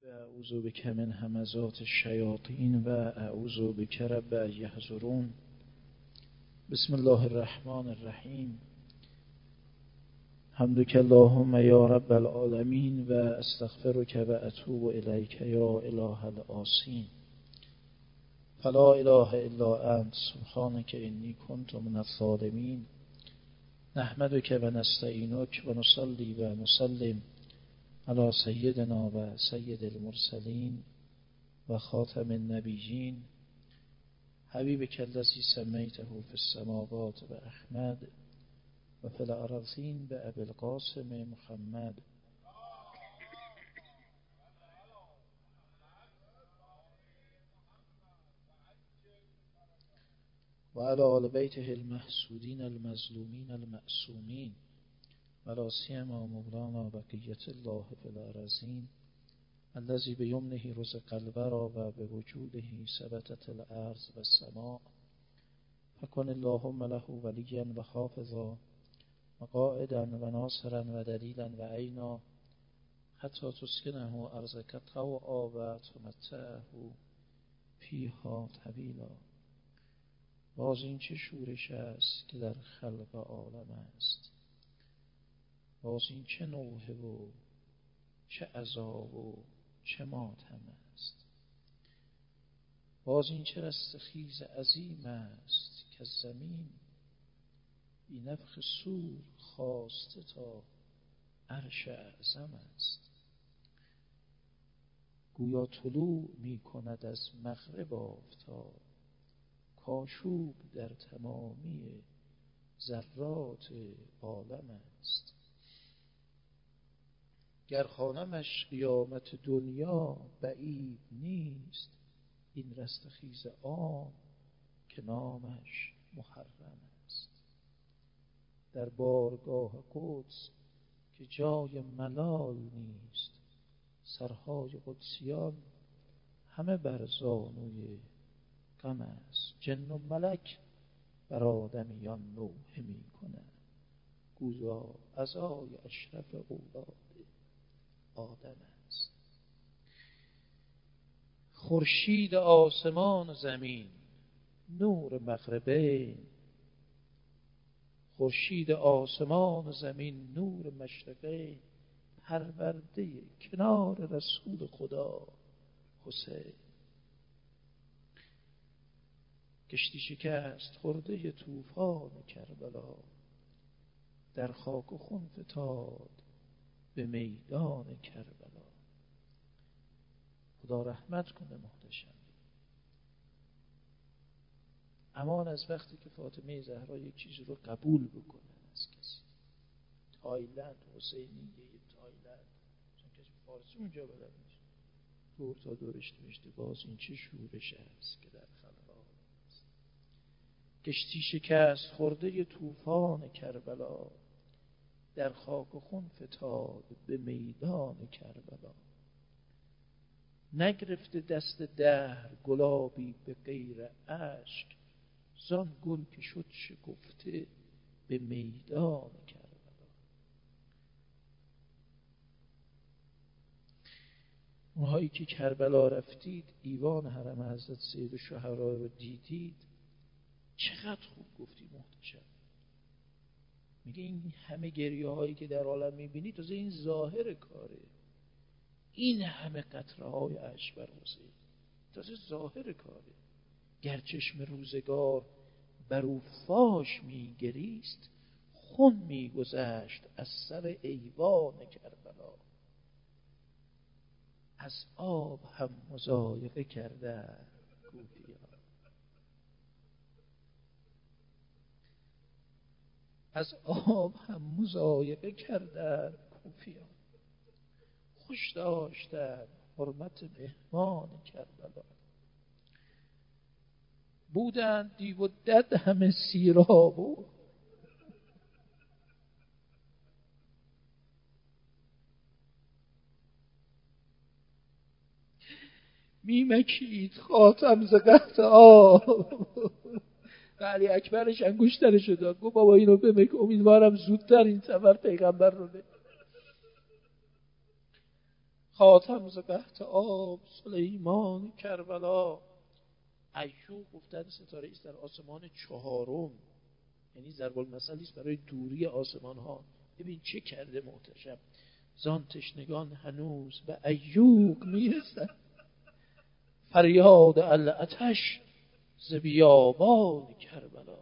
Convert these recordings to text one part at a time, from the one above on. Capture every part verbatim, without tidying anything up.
اعوذ بک من همزات الشیاطین و اعوذ بک رب ان یحضرون. بسم الله الرحمن الرحیم. حمدک اللهم یا رب العالمین و استغفرک و اتوب الیک یا اله الآسین. فلا اله الا انت سبحانک انی کنت من الظالمین. نحمدک و نستعینک و نصلی و نسلم علی سیدنا و سید المرسلین و خاتم النبیین حبیبک الذی سمیته فی السماوات و احمد و فی الارضین به ابی القاسم محمد و علی آل بیته المحسودین المظلومین المعصومین و لا سیما مولانا بقیة الله فی الارضین الذی بیمنه رزق الورا و بوجوده ثبتت الارض و السماء فکن اللهم له ولیا و حافظا و قائدا و ناصرا و دلیلا و عینا حتی تسکنه ارضک طوعا و تمتعه فیها طویلا. باز این چه شورش است که در خلق عالم است، باز این چه نوحه و چه عذاب و چه ماتم است، باز این چه رستخیز عظیم است که زمین بی نفخ صور خواسته تا عرش اعظم است. گویا طلوع می کند از مغرب آفتاب، کاشوب در تمامی ذرات عالم است. گر خوانمش قیامت دنیا بعید نیست، این رستخیز عام که نامش محرم است. در بارگاه قدس که جای ملال نیست، سرهای قدسیان همه بر زانوی غم است. جن و ملک بر آدمیان نوحه می کنند، گویا عزای اشرف اولاد آدم است. خورشید آسمان و زمین نور مغربین، خورشید آسمان و زمین نور مشرقین، پرورده کنار رسول خدا حسین. کشتی شکست خورده طوفان کربلا، در خاک و خون فتاد به میدان کربلا. خدا رحمت کنه محتشم. امان از وقتی که فاطمه زهرا یک چیزی رو قبول بکنه از کسی. تایلند، حسینیه تایلند، چون کسی فارسی اونجا بلد نیست، دور تا دورش نوشته باز این چه شورش است که در خلق است. کشتی شکست خورده طوفان کربلا، در خاک و خون فتاد به میدان کربلا. نگرفته دست دهر گلابی به غیر اشک، زان گل که شد شکفته به میدان کربلا. اونهایی که کربلا رفتید، ایوان حرم حضرت سید الشهدا رو دیدید، چقدر خوب گفتی محتشم. میگه این همه گریه هایی که در عالم میبینی تازه این ظاهر کاره، این همه قطره های اشک بر حسین تازه ظاهر کاره. گر چشم روزگار بر او فاش میگریست، خون میگذشت از سر ایوان کربلا. از آب هم مضایقه کرده کوفیان، از آب هم مضایقه کردن کوفیان. خوش داشتن حرمت مهمان کربلا، بودند دیو و دد همه سیراب و میمکید خاتم ز قحط آب. علی اکبرش انگشترشو داد، گفت بابا اینو بمک، امیدوارم زودتر این سفر پیغمبر رو ببینم. خاتم ز قحط آب سلیمان کربلا. ایوب گفتن ستاره است در آسمان چهارم، یعنی ضرب المثلی است برای دوری آسمان ها. ببین چه کرده محتشم، زان تشنگان هنوز به ایوب میرسد، فریاد العطش ز بیابان کربلا.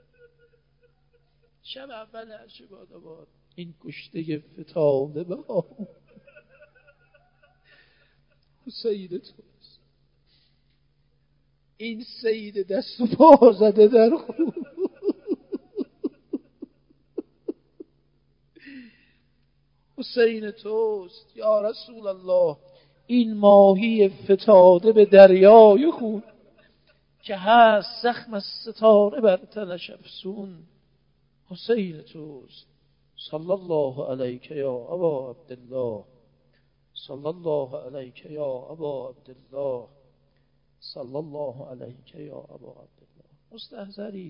شب اول عرش باداباد این کشته فتاده به آب حسین توست، این سید دست و پا زده در خون حسین توست یا رسول الله. این ماهی فتاده به دریای خون، که هست زخم از ستاره بر تنش افسون. حسین توست صلی الله علیک یا ابا عبدالله، صلی الله علیک یا ابا عبدالله، صلی الله علیک یا ابا عبدالله. مستحضرید،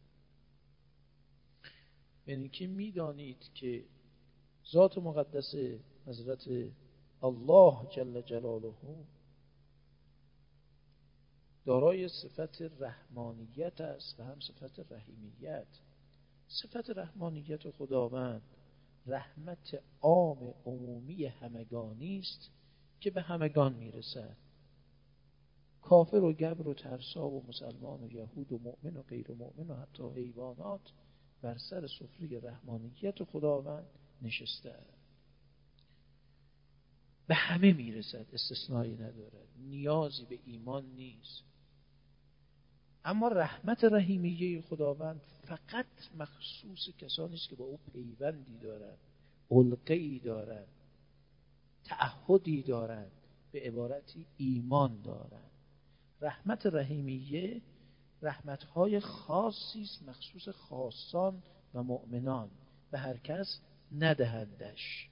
یعنی که میدانید که ذات مقدس حضرت الله جل جلاله دارای صفت رحمانیت است و هم صفت رحیمیت. صفت رحمانیت خداوند رحمت عام عمومی همگانی است که به همگان میرسد. کافر و گبر و ترسا و مسلمان و یهود و مؤمن و غیر مؤمن و حتی حیوانات بر سر سفره رحمانیت خداوند نشسته، به همه میرسد، استثنایی ندارد، نیازی به ایمان نیست. اما رحمت رحیمیه خداوند فقط مخصوص کسانی است که با او پیوندی دارند، علقه‌ای دارند، تعهدی دارند، به عبارتی ایمان دارند. رحمت رحیمیه رحمت‌های خاصی است مخصوص خاصان و مؤمنان، به هر کس ندهندش.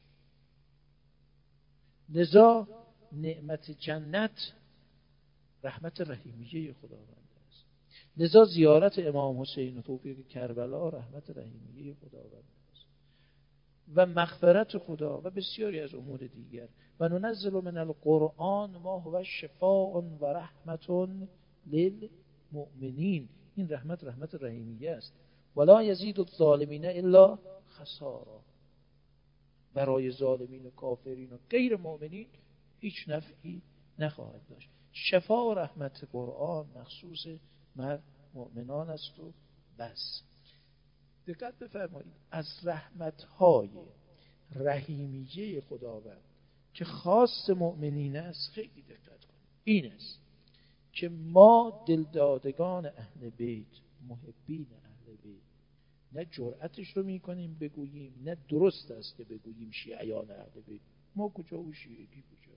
لذا نعمت جنت رحمت رحیمیه خداوند است. لذا زیارت امام حسین و توفیق کربلا رحمت رحیمیه خداوند است و مغفرت خدا و بسیاری از امور دیگر. و ننزل من القرآن ما هو شفاء و رحمت للمؤمنین. این رحمت رحمت رحیمیه است. ولا یزید الظالمین الا خسارا. برای ظالمین و کافرین و غیر مؤمنین هیچ نفعی نخواهد داشت. شفا و رحمت قرآن مخصوص مر مؤمنان است و بس. دقت بفرمایید، از رحمت‌های رحیمیه خداوند که خاص مؤمنین است خیلی دقت کنید. این است که ما دلدادگان اهل بیت، محبین اهل بیت، نه جرأتش رو میکنیم بگوییم، نه درست است که بگوییم شیعیان اهل بیت. ما کجا و شیعگی کجا؟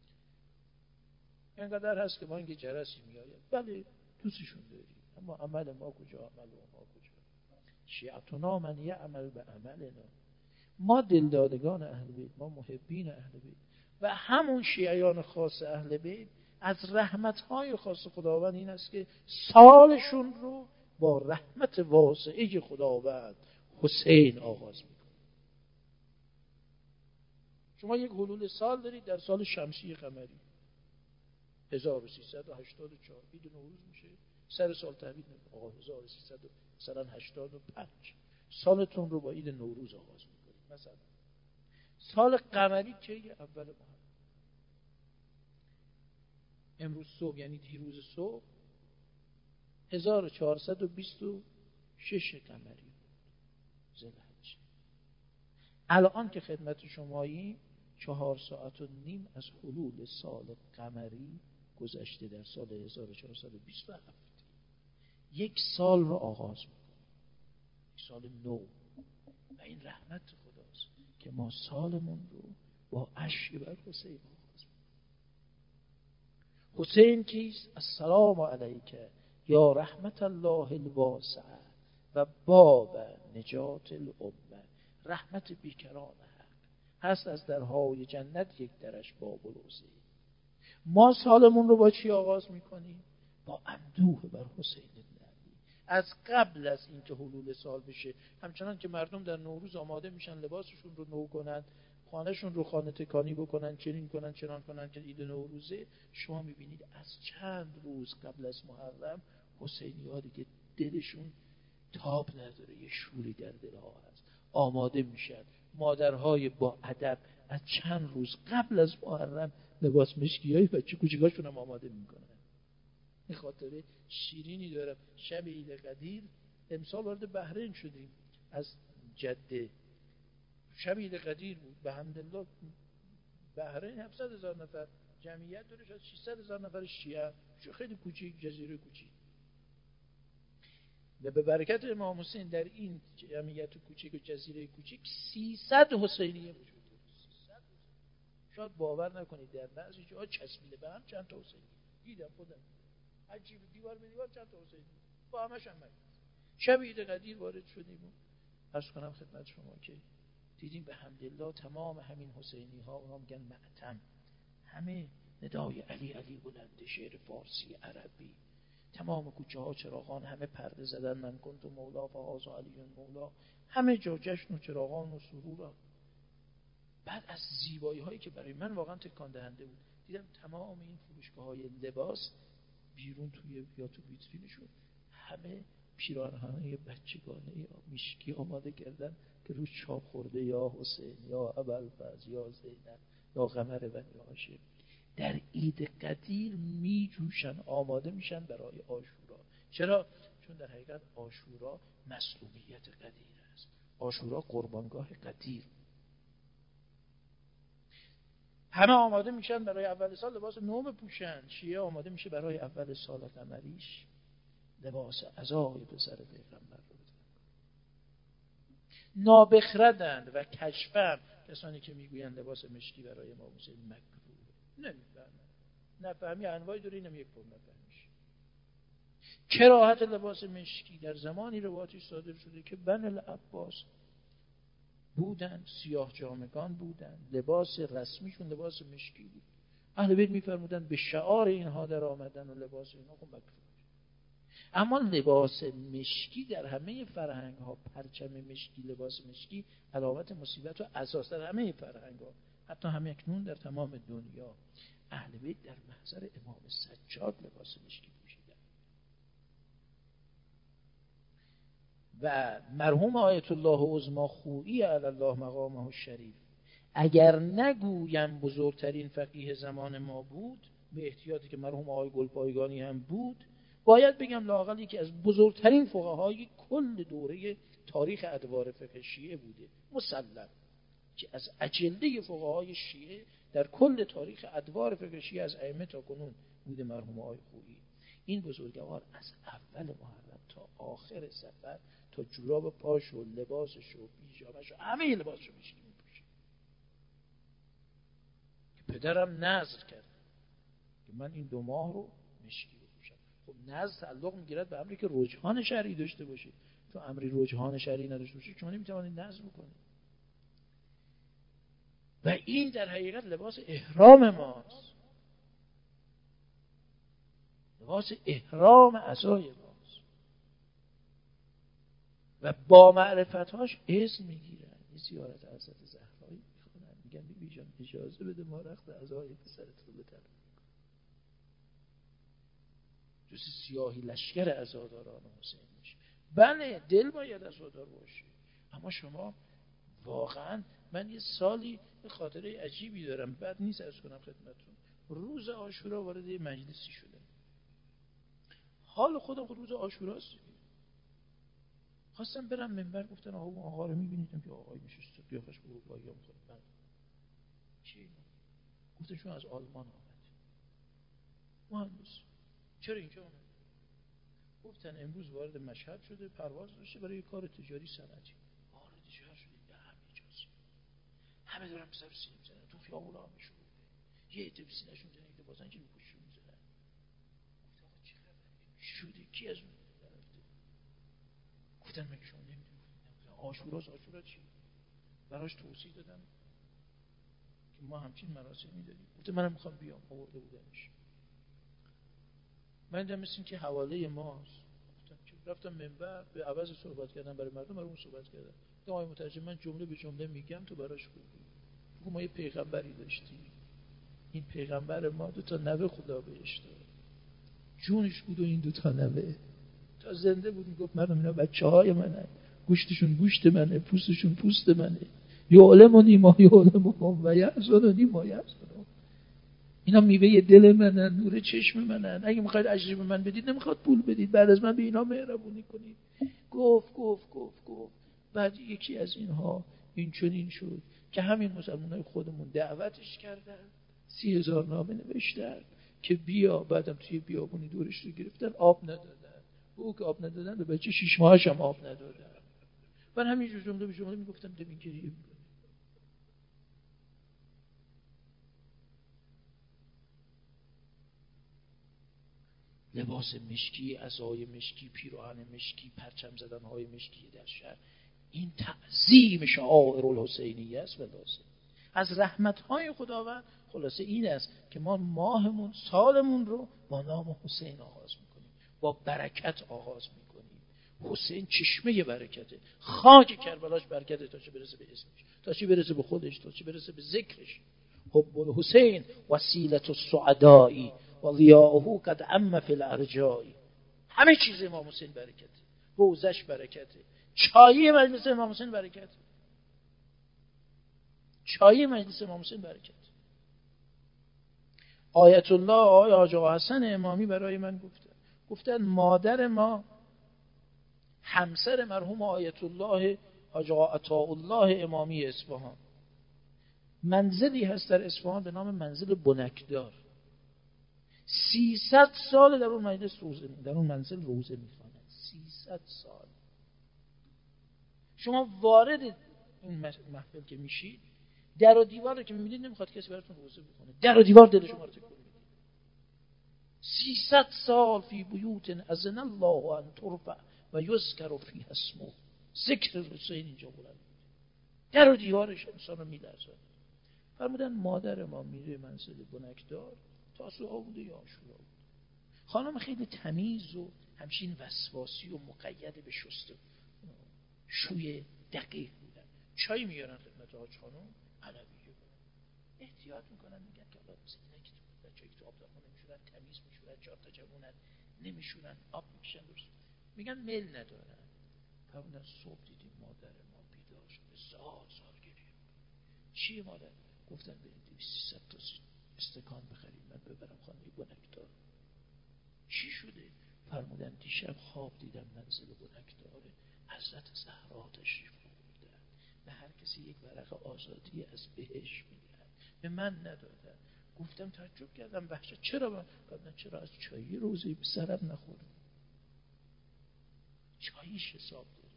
اینقدر هست که ما اینکه جرسی میآید بله دوستشون داریم، اما عمل ما کجا؟ عمل ما کجا؟ شیعتنا من یعمل به عملنا. ما دلدادگان اهل بیت، ما محبین اهل بیت و همون شیعیان خاص اهل بیت از رحمت‌های خاص خداوند این است که سالشون رو با رحمت واسعه خداوند حسین آغاز میکنه. شما یک حلول سال دارید در سال شمسی قمری هزار و سیصد و هشتاد و چهار، عید نوروز میشه، سر سال تحویل میکنه آقا هزار و سیصد و هشتاد و پنج، سالتون رو با عید نوروز آغاز میکنید. مثلا سال قمری که اول ماه، امروز صبح یعنی دیروز صبح هزار و چهارصد و بیست و شش قمری ذوالحجه. الان که خدمت شماییم چهار ساعت و نیم از حلول سال قمری گذشته در سال هزار و چهارصد و بیست و هفت. یک سال رو آغاز میکنیم، یک سال نو، و این رحمت خداست که ما سالمون رو با اشک بر حسین آغاز میکنیم. حسین کیست؟ السلام علیک یا رحمت الله الواسعه و باب نجات الامه. رحمت بیکران حق هست از درهای جنت، یک درش باب الوزه. ما سالمون رو با چی آغاز میکنیم؟ با اندوه بر حسین بن علی. از قبل از اینکه حلول سال بشه، همچنان که مردم در نوروز آماده میشن لباسشون رو نو کنن، خانهشون رو خانه تکانی بکنن، چنین کنن چنان کنن که عید نوروزه، شما میبینید از چند روز قبل از محرم حسینی ها دیگه دلشون تاب نداره، یه شوری در دلها هست، آماده میشن. مادرهای با ادب از چند روز قبل از محرم لباس مشکی های بچه کوچیکاشون هم آماده میکنن. این خاطره شیرینی دارم. شب عید قدیر امسال وارد بحرین شدیم از جده، شب عید قدیر بود، به حمدالله بحرین هفتصد هزار نفر جمعیت داره، شاید ششصد هزار نفر شیعه، خیلی کوچیک، جزیره کوچیک. و به برکت امام حسین در این جمعیت کوچیک و جزیره کوچیک سیصد حسینیه وجود داره. شاید باور نکنید در بعضی جاها چسبیده به هم چند تا حسینیه دیدم خودم، عجیب، دیوار به دیوار چند تا حسینیه با همش هم مگه. شب عید قدیر وارد شدیم و عرض کنم خدمت شما که دیدیم به حمدالله تمام همین حسینی ها، اونا میگن معتم، همه ندای علی علی بلند، شعر فارسی عربی، تمام کوچه ها چراغان، همه پرده زدن، من کنت مولا فهذا علی مولا، همه جا جشن و چراغان و سرور. بعد از زیبایی هایی که برای من واقعا تکان دهنده بود، دیدم تمام این فروشگاه های لباس بیرون توی یا تو ویترینشون همه پیراهن‌های بچگانه یا مشکی آماده کردن که روش چاپ خورده یا حسین یا ابوالفضل یا زینب یا قمر بنی هاشم. در عید قدیر می جوشن، آماده میشن برای عاشورا. چرا؟ چون در حقیقت عاشورا مظلومیت قدیر است، عاشورا قربانگاه قدیر. همه آماده میشن برای اول سال لباس نو بپوشن. شیعه آماده میشه برای اول سال قمریش لباس عزای پسر پیغمبر رو بدن. نابخردند و کشفم کسانی که میگویند لباس مشکی برای امام حسین مکروه. نمیفهمن، نفهمی انواعی داره، اینم یک پر نفهمیش. کراهت لباس مشکی در زمانی روایتی صادر شده که بن العباس بودن، سیاه جامگان بودن، لباس رسمیشون لباس مشکی بود. اهل بیت میفرمودن به شعار اینها در آمدن و لباس اینها کن مکروه. اما لباس مشکی در همه فرهنگ ها، پرچم مشکی، لباس مشکی علامت مصیبت و اساس در همه فرهنگ ها، حتی همه اکنون در تمام دنیا. اهل بیت در محضر امام سجاد لباس مشکی پوشیدن. و مرحوم آیت الله عظما خویی علی الله مقامه الشریف، اگر نگویم بزرگترین فقیه زمان ما بود، به احتیاطی که مرحوم آقای گلپایگانی هم بود، باید بگم لااقل یکی از بزرگترین فقهای کل دوره تاریخ ادوار فقه شیعه بوده. مسلم که از اجله فقهای شیعه در کل تاریخ ادوار فقه شیعه از ائمه تا کنون بوده مرحوم آقای خویی. این بزرگوار از اول محرم تا آخر سفر تا جوراب پاش و لباسش و پیژامش و همه لباسش رو مشکی میپوشه. پدرم نذر کرد که من این دو ماه رو مشکی بپوشم. خب نذر تعلق میگیرد به امری که رجحان شرعی داشته باشه. تو امری رجحان شرعی نداشته باشه شما نمیتوانید نذر بکنید. و این در حقیقت لباس احرام ماست، لباس احرام عزای ماست. و با معرفتهاش اذن میگیرن. این زیارت حضرت زهرایی میخونن، میگن بیبی جان اجازه بده ما رخت عزای پسرت رو بترم. جز سیاهی لشکر عزاداران حسین میشه. بله دل باید عزادار باشه، اما شما واقعا، من یه سالی خاطره عجیبی دارم، بد نیست عرض کنم خدمتتون. روز عاشورا وارد یه مجلسی شدم، حال خودم خود روز عاشوراست، خواستم برم منبر، گفتن آقا آقا رو میبینیدم که آقای میشسته قیافش اروپایی ها میخواد. من چی؟ گفتن شما از آلمان آمد. مهندس چرا اینجا آمد؟ گفتن امروز وارد مشهد شده، پرواز داشته برای کار تجاری صنعتی. وارد شهر شده به همه اجازه، همه دارن به سر سینه میزنن، تو خیابون ها میشون یه عده به سینه‌شون میزنن، یه بازن که میکشون میزنن. گفتن آقا چه خبره؟ شده کی از اون رفته؟ گفتن مگه شما نمیدونید عاشورا عاشورا چی؟ براش توضیح دادم که ما همچین مراسمی داریم. گفتم منم میخوام بیام، آورده بودمش. من دیدم مثل این که حواله ماست. رفتم منبر به عوض صحبت کردم برای مردم، برای اون صحبت کردم. آقای مترجم من جمله به جمله میگم تو براش بگو. ما یه پیغمبری داشتیم، این پیغمبر ما دو تا نوه خدا بهش داد، جونش بود و این دو تا نوه تا زنده بود میگفت من اینا بچه‌های منن، گوشتشون گوشت منه، پوستشون پوست منه، یعلمونی ما یعلمهم و یحزنونی ما یحزنهم، اینا میوه دل منن، نور چشم منن، اگه میخواید اجر به من بدید نمیخواد پول بدید، بعد از من به اینا مهربونی کنید. گفت گفت گفت گفت بعد یکی از اینها این چنین شد که همین مسلمانای خودمون دعوتش کردن، سی هزار نامه نوشتن که بیا، بعدم توی بیابونی دورش رو گرفتن، آب ندادن، او که آب ندادن به بچه شیش ماهش هم آب ندادن. من همینجور جمله به جمله میگفتم دمین گریه میکنه. لباس مشکی، عصای مشکی، پیراهن مشکی، پرچم زدن های مشکی در شهر، این تعظیم شعائر الحسینیه است. بلاسه از رحمت های خداوند خلاصه این است که ما ماهمون، سالمون رو با نام حسین آغاز میکنیم، با برکت آغاز میکنیم. حسین چشمه برکته، خاک کربلاش برکته تا چه برسه به اسمش، تا چه برسه به خودش، تا چه برسه به ذکرش. حب الحسین وسیلة السعداء و ضیاءه قد عم فی الارجاء. همه چیز امام حسین برکته، روزش برکته، چای مجلس امام حسین برکته، چای مجلس امام حسین برکت. آیت الله آقای حاج آقا حسن امامی برای من گفتن، گفتن مادر ما همسر مرحوم آیت الله حاج آقا عطاءالله امامی اصفهان، منزلی هست در اصفهان به نام منزل بنکدار، سیصد سال در اون مجلس روزه می در اون منزل روزه میخوانند. سیصد سال. شما وارد این محفل که میشید، در و دیوار رو که میبینید نمیخواد کسی براتون روزه بخونه، در و دیوار دل شما رو تکون میده. سیصد سال فی بیوت اذن الله ان ترفع و یذکر فیها اسمه. ذکر حسین اینجا بلند، در و دیوارش انسان رو میلرزه. فرمودن مادر ما میره منزل بنکدار، تاسوعا بوده یا عاشورا بود. خانم خیلی تمیز و همچین وسواسی و مقید به شسته شوی دقیق بودن. چای میارن خدمت حاج خانم، علویه احتیاط میکنن، میگن که الله اینه که بچه‌ای تو آب داخل نمیشورن، تمیز میشورن، چهار تا جوونن نمیشورن، آب میکشن درست، میگن میل ندارن. فرمودن صبح دیدیم مادر ما بیدار شده، زار زار گریه. چیه مادر؟ گفتن برید دویست تا استکان بخرید من ببرم خانه بنکدار. چی شده؟ فرمودن دیشب خواب دیدم منزل بنکدار حضرت زهرا تشریف آوردن، به هر کسی یک ورق آزادی از بهش میدن، به من ندادن. گفتم تعجب کردم، وحشت. چرا من؟ گفتن چرا از چایی روزی به سرم نخورم؟ چاییش حساب داره،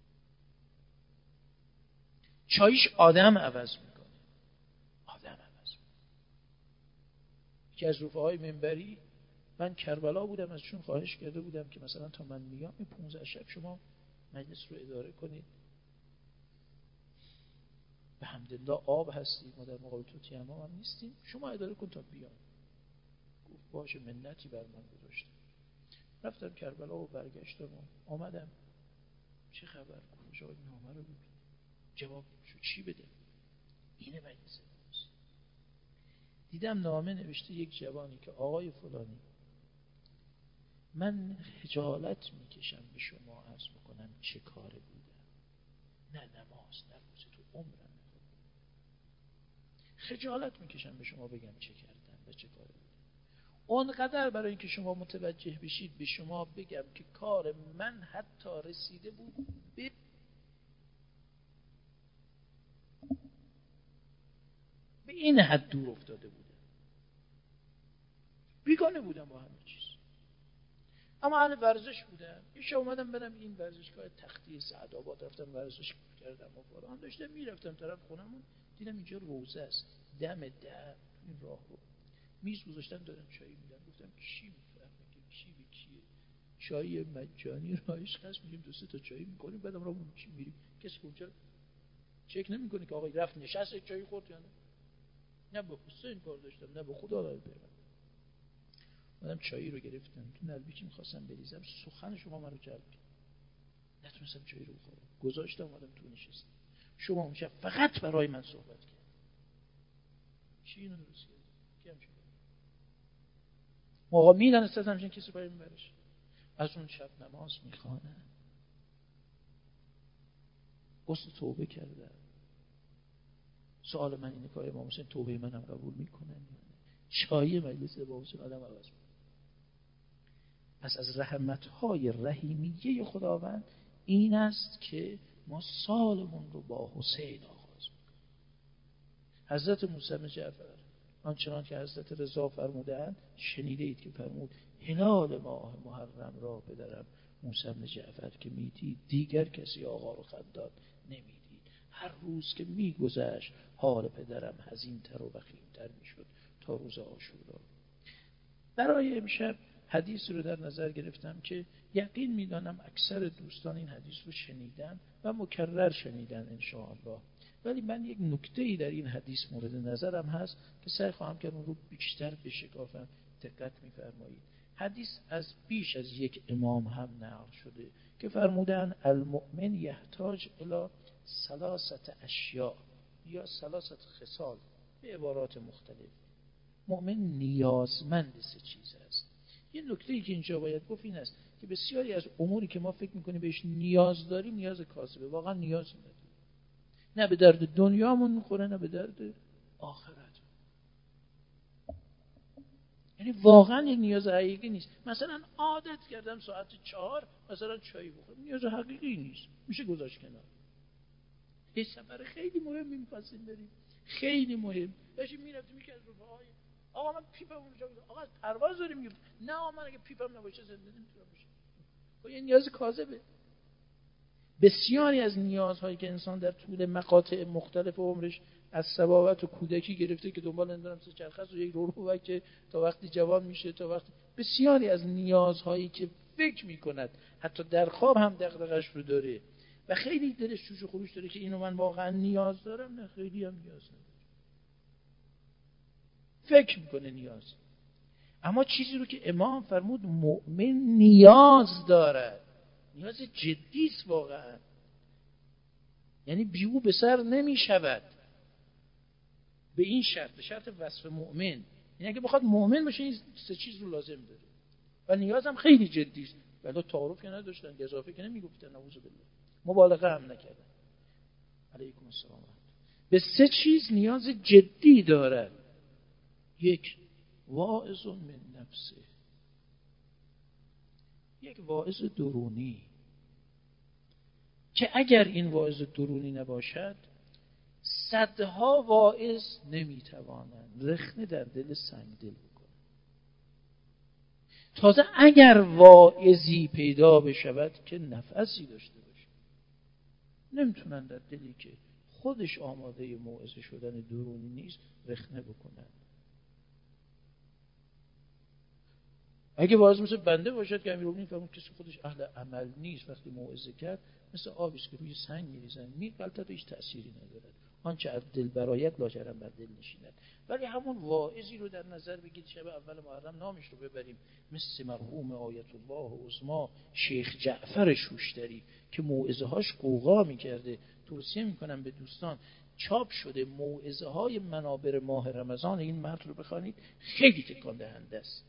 چاییش آدم عوض میکنه، آدم عوض میکنه. یکی از رفقای منبری، من کربلا بودم، ازشون خواهش کرده بودم که مثلا تا من میام این پونزده شب شما مجلس رو اداره کنید، به حمدالله آب هستید، ما در مقابل تو تیمم هم نیستیم، شما اداره کن تا بیام. گفت باشه، منتی بر من گذاشتم. رفتم کربلا و برگشتم و آمدم. چه خبر؟ کجا این نامه رو ببین، جواب شو چی بده؟ اینه مجلس امروز. دیدم نامه نوشته یک جوانی که آقای فلانی، من خجالت میکشم به شما عرض بکنم چه کاره بودم، نه نماز نه روزه تو عمرم، خجالت میکشم به شما بگم چه کردم و چه کاره بودم. اونقدر برای اینکه شما متوجه بشید به شما بگم که کار من حتی رسیده بود به به این حد دور افتاده بودم، بیگانه بودم با همه چیز. اما اهل ورزش بودم، یه شب اومدم برم این ورزشگاه تختی سعدآباد، رفتم ورزش کردم و فلان، داشتم میرفتم طرف خونمون، دیدم اینجا روزه است، دم در این راه رو میز گذاشتن دارن چای میدن. گفتم کی میفهمه که کی به کیه؟ چای مجانی رایش خاص میگیم دو سه تا چای میکنیم، بعدم راهمون میریم. کسی اونجا چک نمیکنه که آقای رفت نشست چای خورد یا نه. نه به حسین کار داشتم، نه به خدا داره پیغمبر. منم چایی رو گرفتم تو نلبیکی می‌خواستم بریزم، سخن شما منو جلب کرد، نتونستم چایی رو بخورم، گذاشتم اومدم تو نشستم. شما اون شب فقط برای من صحبت کرد، کی اینو درست کرد؟ کی همچین موقع میدانست همچین کسی پای میبرش؟ از اون شب نماز میخوانه، غسل توبه کرده. سوال من اینه که امام حسین توبه منم قبول میکنه؟ چای مجلس امام حسین آدم عوض میکنه. پس از رحمت‌های رحیمیه خداوند این است که ما سالمون رو با حسین آغاز میکنیم. حضرت موسی بن جعفر آنچنان که حضرت رضا فرمودند، شنیده اید که فرمود هلال ماه محرم را پدرم موسی بن جعفر که میدید دیگر کسی آقا رو خندان نمیدید. هر روز که میگذشت حال پدرم حزین‌تر و وخیم‌تر میشد تا روز عاشورا. برای امشب حدیث رو در نظر گرفتم که یقین میدانم اکثر دوستان این حدیث رو شنیدن و مکرر شنیدن انشاءالله، ولی من یک نکته‌ای در این حدیث مورد نظرم هست که سعی خواهم کرد اون رو بیشتر بشکافم. دقت می‌فرمایید. حدیث از بیش از یک امام هم نقل شده که فرمودن المؤمن یحتاج الی ثلاثه اشیاء یا ثلاثه خصال، به عبارات مختلف. مؤمن نیازمند سه چیز است. یه نکته‌ای که اینجا باید گفت این است که بسیاری از اموری که ما فکر می‌کنیم بهش نیاز داریم نیاز کاذبه، واقعا نیازی نداریم. نه به درد دنیامون میخوره نه به درد آخرت. یعنی واقعا یک نیاز حقیقی نیست. مثلا عادت کردم ساعت چهار مثلا چای بخورم، نیاز حقیقی نیست، میشه گذاشت کنار. یه سفر خیلی مهمی می‌خواستیم بریم، خیلی مهم، داشتیم میرفتیم یکی از رفقای آقا من پیپم اونجا بود، آقا پرواز داریم میگم نه آقا من اگه پیپم نباشه زنده نمیتونم بشم. خب این نیاز کاذبه. بسیاری از نیازهایی که انسان در طول مقاطع مختلف عمرش از صباوت و کودکی گرفته که دنبال اندرم سه چرخه است و یک رورو که تا وقتی جوان میشه تا وقتی، بسیاری از نیازهایی که فکر میکند حتی در خواب هم دغدغش رو داره و خیلی دلش جوش و خروش داره که اینو من واقعا نیاز دارم، نه خیلی هم نیاز نداره، فکر میکنه نیاز. اما چیزی رو که امام فرمود مؤمن نیاز دارد، نیاز جدی است واقعا، یعنی بیو به سر نمی شود. به این شرط، به شرط وصف مؤمن، یعنی اگه بخواد مؤمن باشه این سه چیز رو لازم داره و نیازم خیلی جدی است. ولی تعارف که نداشتن، گزافه که نمیگفتن، نعوذ بالله، مبالغه هم نکردن. علیکم السلام. به سه چیز نیاز جدی دارد. یک، واعظ من نفسه، یک واعظ درونی که اگر این واعظ درونی نباشد صدها واعظ نمیتوانند رخنه در دل سنگدل بکنند. تازه اگر واعظی پیدا بشود که نفسی داشته باشه، نمیتونن در دلی که خودش آماده موعظه شدن درونی نیست رخنه بکنند. اگه واعظ مثل بنده باشد که امیرالمومنین فرمود کسی خودش اهل عمل نیست، وقتی موعظه کرد مثل آبی است که روی سنگ می‌ریزن، می‌غلطد و هیچ تأثیری ندارد، آنچه از دل برآید لاجرم بر دل نشیند. ولی همون واعظی رو در نظر بگید شب اول محرم نامش رو ببریم، مثل مرحوم آیت الله عظما شیخ جعفر شوشتری که موعظه هاش قوقا می‌کرده. توصیه می‌کنم به دوستان، چاپ شده موعظه های منابر ماه رمضان این مرد رو بخوانید، خیلی تکان دهنده است.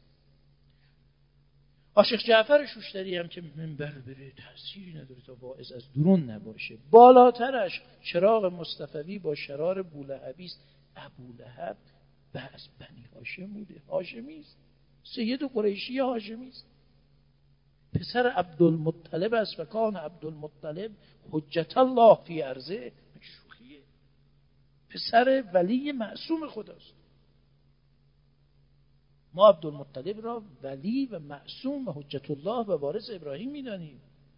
شیخ جعفر شوشتری هم که منبر بره تأثیری نداره تا واعظ از درون نباشه. بالاترش چراغ مصطفوی با شرار بولهبی است. ابولهب بعض بنی هاشم بوده، هاشمی است، سید قریشی هاشمی است، پسر عبدالمطلب است و کان عبدالمطلب حجت الله فی ارضه. شوخیه، پسر ولی معصوم خداست. ما عبدالمطلب را ولی و معصوم و حجت الله و وارث ابراهیم می‌دانیم.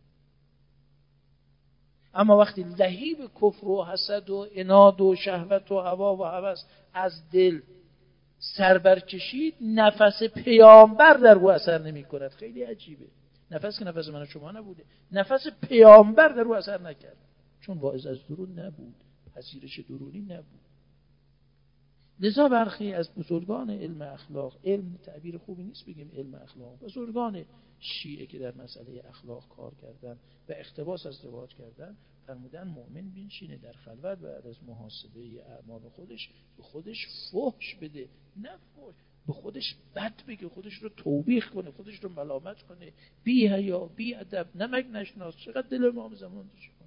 اما وقتی لهیب کفر و حسد و عناد و شهوت و هوا و هوس از دل سر برکشید، نفس پیامبر در او اثر نمی‌کند. خیلی عجیبه. نفس که نفس من و شما نبوده، نفس پیامبر در او اثر نکرد، چون واعظ از درون نبود، پذیرش درونی نبود. لذا برخی از بزرگان علم اخلاق، علم تعبیر خوبی نیست بگیم علم اخلاق، بزرگان شیعه که در مسئله اخلاق کار کردن و اقتباس از روایات کردن، فرمودن مؤمن بنشینه در خلوت بعد از محاسبه اعمال خودش به خودش فحش بده، نه فحش، به خودش بد بگه، خودش رو توبیخ کنه، خودش رو ملامت کنه، بی حیا، بی ادب، نمک نشناس. چقدر دل امام زمان داشت کنه،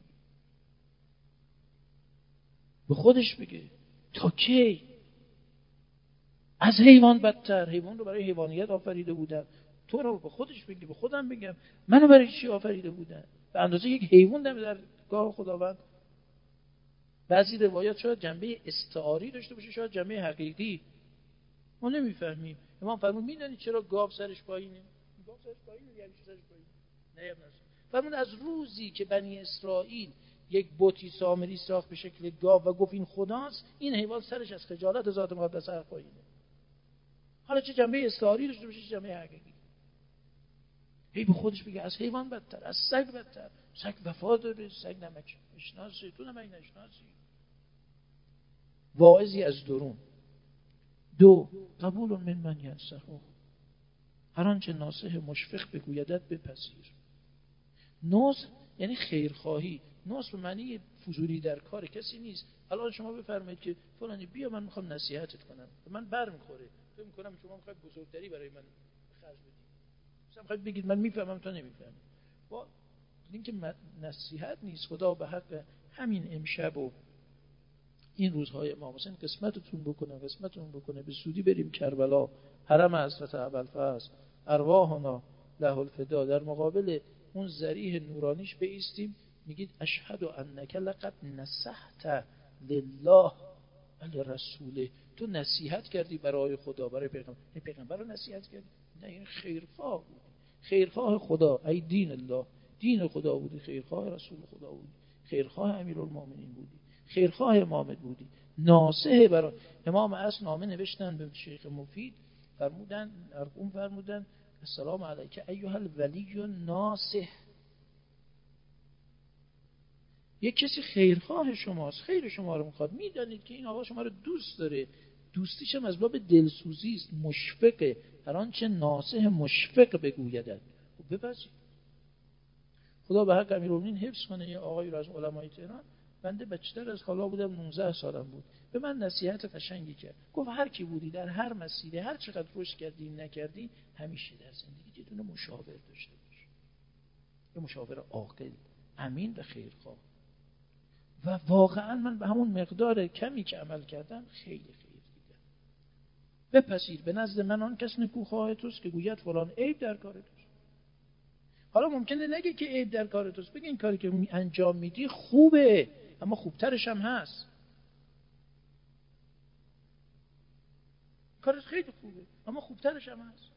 به خودش بگه تا کی؟ از حیوان بدتر. حیوان رو برای حیوانیت آفریده بودن، تو رو به خودش بگی، به خودم بگم منو برای چی آفریده بودن؟ به اندازه یک حیوان دم در گاه خداوند. بعضی روایات شاید جنبه استعاری داشته باشه، شاید جنبه حقیقی، ما نمیفهمیم. امام فرمود میدونید چرا گاو سرش پایینه؟ گاو سرش پایینه یعنی چی سرش پایینه؟ نه نه. فرمود از روزی که بنی اسرائیل یک بتی سامری ساخت به شکل گاو و گفت این خداست، این حیوان سرش از خجالت ذات مقدس سر پایینه. حالا چه جنبه استعاری داشته باشه چه جنبه حقیقی. هی به خودش بگه از حیوان بدتر، از سگ بدتر. سگ وفا داره، سگ نمک نشناسه، تو نمک نشناسی. واعظی از درون. دو، قبول من من ینصحه، هر آنچه ناصح مشفق بگویدت بپذیر. ناصح یعنی خیرخواهی. ناصح به معنی فضولی در کار کسی نیست. الان شما بفرمایید که فلانی بیا من میخوام نصیحتت کنم، من بر میخوره، فکر میکنم شما میخواید بزرگتری برای من خرج بدید، مثلا میخواید بگید من میفهمم تو نمیفهمی. با این که نصیحت نیست. خدا به حق همین امشب و این روزهای امام حسین قسمتتون بکنه، قسمتتون بکنه به سودی بریم کربلا، حرم حضرت ابوالفضل، ارواحنا له الفدا، در مقابل اون ذریح نورانیش بایستیم، میگید اشهد انک لقد نصحت لله علی رسوله، تو نصیحت کردی برای خدا، برای پیغمبر. این پیغمبر رو نصیحت کردی؟ نه، این خیرخواه بود، خیرخواه خدا، ای دین الله، دین خدا بودی، خیرخواه رسول خدا بودی، خیرخواه امیرالمومنین بودی، خیرخواه امامت بودی، ناصح. برای امام اصل نامه نوشتن به شیخ مفید، فرمودن ارقم فرمودن السلام علیک ایها الولی الناصح، یک کسی خیرخواه شماست، خیر شما رو میخواد، میدانید که این آقا شما رو دوست داره، دوستیش هم از باب دلسوزی است، مشفقه، هر آنچه ناصح مشفق بگویدت خب بپذیر. خدا به حق امیرالمومنین حفظ کنه. یه آقایی رو از علمای تهران، بنده بچه‌تر از حالا بودم، نوزده سالم بود، به من نصیحت قشنگی کرد. گفت هر کی بودی در هر مسیری، هر چقدر رشد کردی نکردی، همیشه در زندگی یه دونه مشاور داشته باش، یه مشاور عاقل، امین و خیرخواه. و واقعا من به همون مقدار کمی که عمل کردم خیلی خیر دیدم. بپذیر به نزد من آن کس نکوخواه توست که گوید فلان عیب در کار توست. حالا ممکنه نگه که عیب در کار توست، بگه این کاری که انجام میدی خوبه اما خوبترش هم هست، کارش خیلی خوبه اما خوبترش هم هست.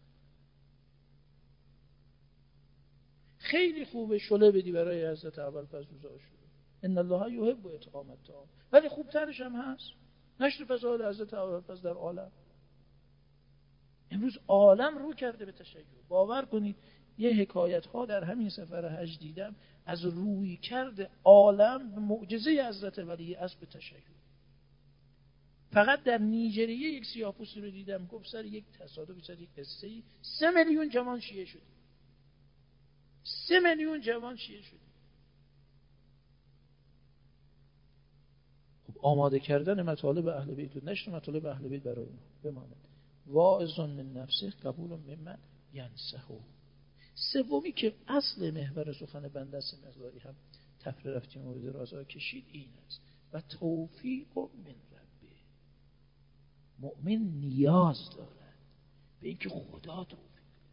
خیلی خوبه شله بدی برای حضرت ابوالفضل شده، ان الله یحب اطعام الطعام، ولی خوبترش هم هست نشر فضائل حضرت ابوالفضل در عالم. امروز عالم رو کرده به تشیع. باور کنید یه حکایت ها در همین سفر حج دیدم از روی کرده عالم به معجزه حضرت ولی اسب تشیع. فقط در نیجریه یک سیاه‌پوستی رو دیدم گفت سر یک تصادفی، سر یک قصه‌ای سه میلیون جوان شیعه شد. سه میلیون جوان شیعه شد. خب آماده کردن مطالب اهل بیت و نشر مطالب اهل بیت برای ما بماند. واعظ من نفسه قبول ممن ینصحه. سومی که اصل محور سخن بنده است، مقداری هم تفره رفتیم و درازا کشید، این است و توفیق من ربه. مؤمن نیاز دارد به اینکه خدا توفیق.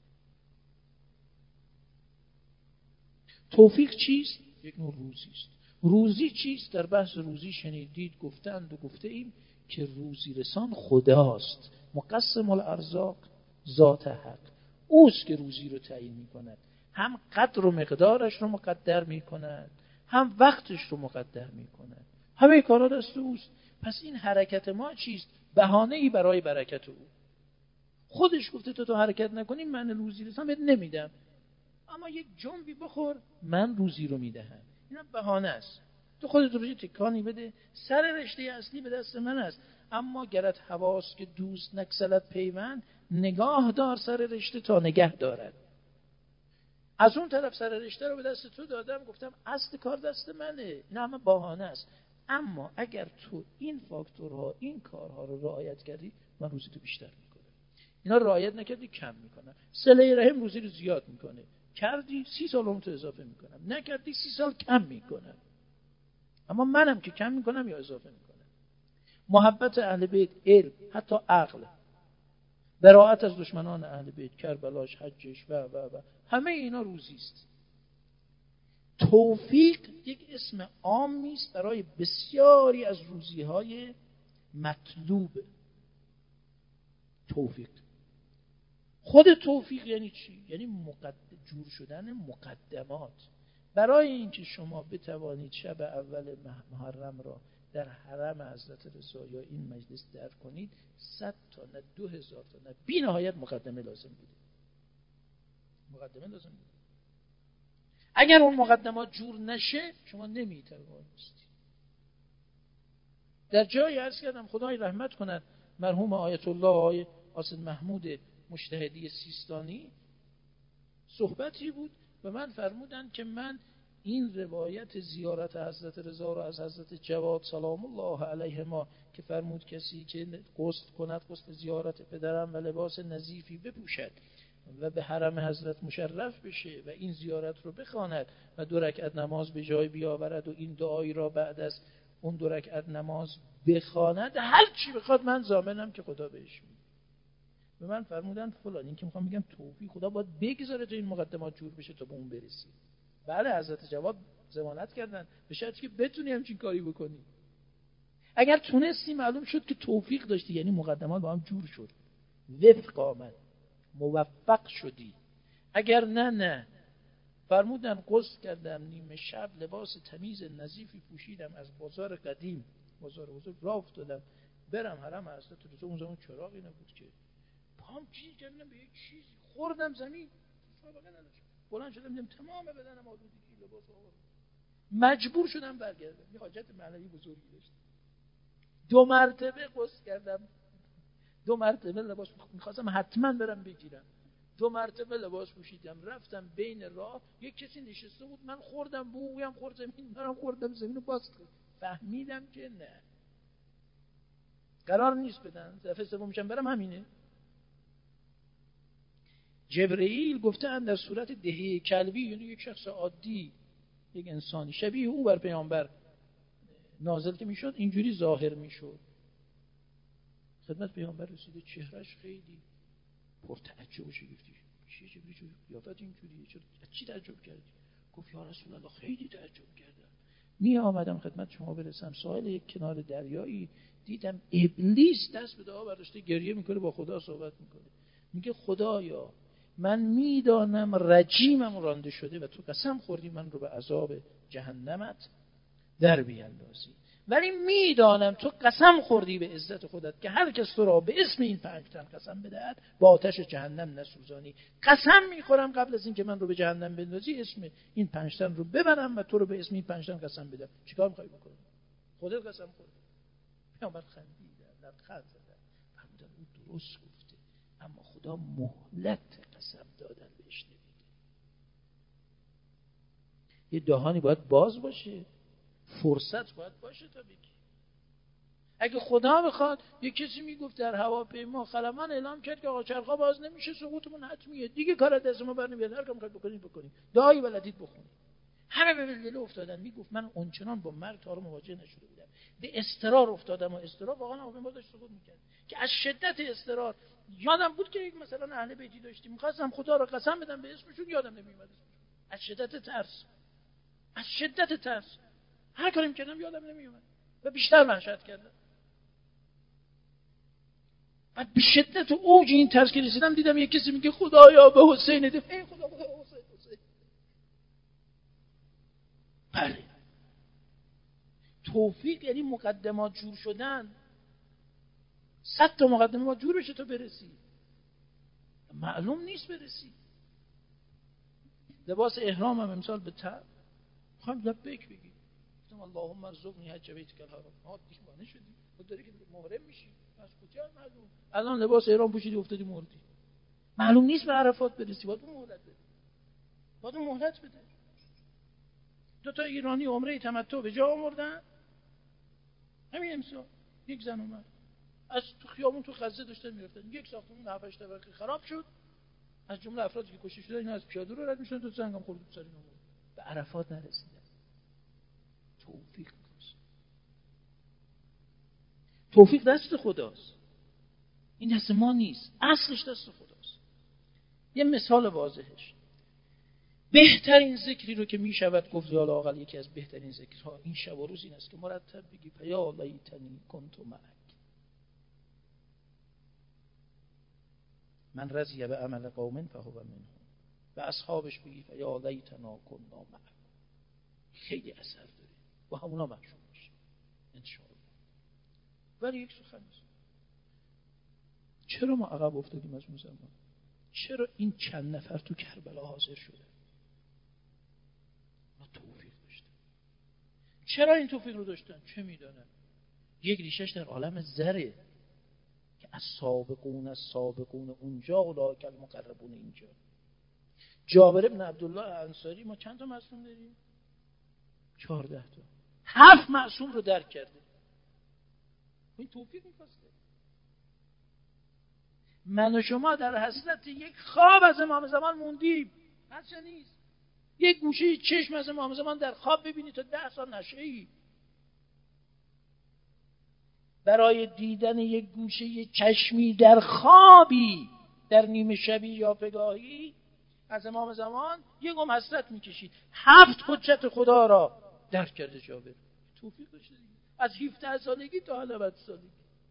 توفیق چیست؟ یک نوع روزی است. روزی چیست؟ در بحث روزی شنیدید گفتند و گفته ایم که روزی رسان خداست، مقسم الارزاق، ذات حق، اوست که روزی رو تعیین می کند، هم قدر و مقدارش رو مقدر می کند، هم وقتش رو مقدر می کند، همه کارا دست اوست. پس این حرکت ما چیست؟ بهانه‌ای برای برکت او. خودش گفته تو تو حرکت نکنی من روزی رسان بهت نمیدم، اما یک جنبی بخور من روزی رو میدهم. اینا بهانه است. تو خودت رو تکانی بده، سر رشته اصلی به دست من است. اما گرت حواس که دوست نکسلت پیوند، نگاه دار سر رشته تا نگه دارد. از اون طرف سر رشته رو به دست تو دادم، گفتم اصل کار دست منه، این همه بهانه است. اما اگر تو این فاکتورها، این کارها رو رعایت کردی، من روزی تو بیشتر میکنم. اینا رعایت نکردی کم میکنم. صله رحم روزی رو زیاد میکنه. کردی سی سال اون تو اضافه میکنم، نکردی سی سال کم میکنم. اما منم که کم میکنم یا اضافه میکنم. محبت اهل بیت، علم، حتی عقل، براءت از دشمنان اهل بیت، کربلاش، حجش و و و همه اینا روزی است. توفیق یک اسم عامی است برای بسیاری از روزی‌های مطلوب. توفیق، خود توفیق یعنی چی؟ یعنی مقدم جور شدن مقدمات برای اینکه شما بتوانید شب اول محرم را در حرم حضرت رضا یا این مجلس در کنید. صد تا نه دو هزار تا نه بی نهایت مقدمه لازم بوده. مقدمه لازم بوده. اگر اون مقدمات جور نشه شما نمیتوانید. در جایی عرض کردم خدای رحمت کند مرحوم آیت الله آقای حسین محمود مجتهدی سیستانی، صحبتی بود و من فرمودن که من این روایت زیارت حضرت رضا را از حضرت جواد سلام الله علیهما که فرمود کسی که غسل کند غسل زیارت پدرم و لباس نظیفی بپوشد و به حرم حضرت مشرف بشه و این زیارت رو بخواند و دو رکعت نماز به جای بیاورد و این دعایی را بعد از اون دو رکعت نماز بخواند، هر چی بخواد من ضامنم که خدا بهش میده. به من فرمودن فلان، این که میخوام بگم توفیق خدا باید بگذاره تو این مقدمات جور بشه تا به اون برسی. بله حضرت جواد ضمانت کردن به شرطی که بتونی همچین کاری بکنی. اگر تونستی معلوم شد که توفیق داشتی، یعنی مقدمات با هم جور شد، وفق آمد، موفق شدی. اگر نه نه فرمودن غسل کردم نیمه شب، لباس تمیز نظیفی پوشیدم، از بازار قدیم بازار بزرگ راه افتادم برم حرم حضرت رضا. اون زمان چراغی نبود که پام چیز کردم به یک چیزی خوردم زمین، بلند شدم دیدم تمام بدنم آلودگی، لباس آورد، مجبور شدم برگردم. یه حاجت معنوی بزرگی داشت. دو مرتبه غسل کردم، دو مرتبه لباس می‌خواستم حتما برم بگیرم، دو مرتبه لباس پوشیدم، رفتم بین راه یک کسی نشسته بود، من خوردم بویم خورد زمین، منم خوردم زمین و باز فهمیدم که نه قرار نیست بدن، دفعه سوم میشم برم همینه. جبرئیل گفتن در صورت دهه کلبی، یعنی یک شخص عادی، یک انسانی شبیه او بر پیامبر نازل که میشد اینجوری ظاهر میشد. خدمت پیامبر رسیده، چهرهش خیلی پر تعجب و شگفتی. چیه جبرئیل قیافت اینجوریه؟ چرا چی تعجب کردی؟ گفت یا رسول الله خیلی تعجب کردم. می آمدم خدمت شما برسم، ساحل یک کنار دریایی دیدم ابلیس دست به دعا برداشته گریه میکنه، با خدا صحبت میکنه. میگه خدایا من میدانم رجیمم رانده شده و تو قسم خوردی من رو به عذاب جهنمت در بیاندازی، ولی میدانم تو قسم خوردی به عزت خودت که هر کس تو را به اسم این پنج تن قسم بدهد با آتش جهنم نسوزانی. قسم میخورم قبل از این که من رو به جهنم بندازی اسم این پنج تن رو ببرم و تو رو به اسم این پنج تن قسم بدم. چیکار میخوای بکنی؟ خودت قسم خوردی. پیامبر خندیدن، لبخند زدن، فرمودن او درست گفته، اما خدا مهلت قسم دادن بهش نمیده. یه دهانی باید باز باشه، فرصت باید باشه تا بگی. اگه خدا بخواد یک کسی میگفت در هواپیما خلبان اعلام کرد که آقا چرخا باز نمیشه، سقوطمون حتمیه، دیگه کار دست ما بر نمیاد، هر کاری میخواید بکنید بکنید، دعایی ولدید بخونید. همه به ولوله افتادن. میگفت من اونچنان با مرگ تا رو مواجه نشده بودم، به اضطرار افتادم و اضطرار واقعا هواپیما داشت سقوط میکرد که از شدت اضطرار یادم بود که یک مثلا اهل بیتی داشتیم، می‌خواستم خدا رو قسم بدم به اسمشون، یادم نمیومد از شدت ترس، از شدت ترس هر کاری میکردم یادم نمیومد و بیشتر وحشت کردم. بعد به شدت اوج این ترس که رسیدم دیدم یک کسی میگه خدایا به حسین ده، ای خدا خدا حسین حسین. بله توفیق یعنی مقدمات جور شدن. صد تا مقدمه باید جور بشه تا برسی، معلوم نیست برسی. لباس احرام هم امسال به تر خواهم لبیک بگی، گفتم اللهم ارزقنی حج بیتک الحرام. ها دیوانه شدی، خود داری که محرم میشی، از کجا معلوم؟ الان لباس احرام پوشیدی افتادی مردی، معلوم نیست به عرفات برسی، باید اون مهلت بدی. باید مهلت بده. دو تا ایرانی عمره تمتع به جا آوردن، همین امسال یک زن اومد از تو خیابون تو غزه داشتن میرفتن، یک ساختمون هفت هشت طبقه خراب شد، از جمله افرادی که کشته شدن اینا از پیاده رو رد میشدن، تو زنگم خورد تو سر اینا مرد. به عرفات نرسیدن. توفیق دست توفیق دست خداست، این دست ما نیست، اصلش دست خداست. یه مثال واضحش، بهترین ذکری رو که میشود گفت یا لااقل یکی از بهترین ذکرها این شب و روز این است که مرتب بگی فیا لیتنی کنت معک. من رضی به عمل قوم فهو منهم، و اصحابش بگی فیا لیتنا کنا معک. خیلی اثر داره، با همونا محشور میشه ان شاء الله. ولی یک سخن است، چرا ما عقب افتادیم از اون زمان؟ چرا این چند نفر تو کربلا حاضر شده؟ ما توفیق داشتن. چرا این توفیق رو داشتن؟ چه میدونن؟ یک ریشش در عالم ذره که از سابقون از سابقون اونجا اولئک المقربون اینجا. جابر بن عبدالله انصاری ما چند تا معصوم داریم؟ چهارده تا. هفت معصوم رو درک کرده. این توفیق می‌خواسته. من و شما در حسرت یک خواب از امام زمان موندیم. هرچه نیست. یک گوشه چشم از امام زمان در خواب ببینی تا ده سال نشئی. برای دیدن یک گوشه چشمی در خوابی در نیمه شبی یا پگاهی از امام زمان یک عمر حسرت میکشید. هفت حجت خدا را درک کرده جابر. توفیق داشته دیگه. از هفده سالگی تا نود سالگی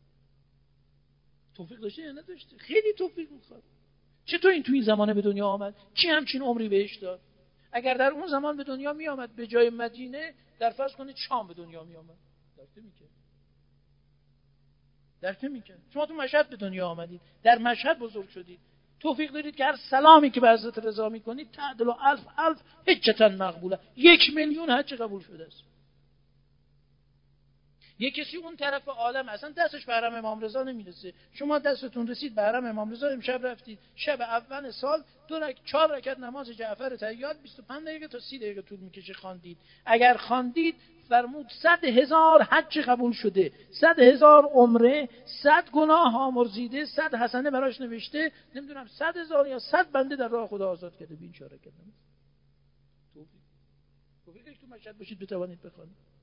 توفیق داشته یا نداشته؟ خیلی توفیق میخواد. چطور این تو این زمانه به دنیا آمد؟ کی همچین عمری بهش داد؟ اگر در اون زمان به دنیا می آمد به جای مدینه در فرض کنید شام به دنیا می آمد، درک میکرد. درک میکرد. شما تو مشهد به دنیا آمدید، در مشهد بزرگ شدید، توفیق دارید که هر سلامی که به حضرت رضا میکنید تعدل و الف الف حجتا مقبوله، یک میلیون حج قبول شده است. یک کسی اون طرف عالم اصلا دستش به حرم امام رضا نمیرسه، شما دستتون رسید به حرم امام رضا، امشب رفتید شب اول سال دو رکعت چهار رکعت نماز جعفر طیاد بیست و پنج دقیقه تا سی دقیقه طول میکشه خواندید. اگر خواندید فرمود صد هزار حج قبول شده، صد هزار عمره، صد گناه آمرزیده، صد حسنه براش نوشته، نمیدونم صد هزار یا صد بنده در راه خدا آزاد کرده. بین چهار رکعت نماز. توفیق توفیقش تو مشهد باشید بتوانید بخوانید.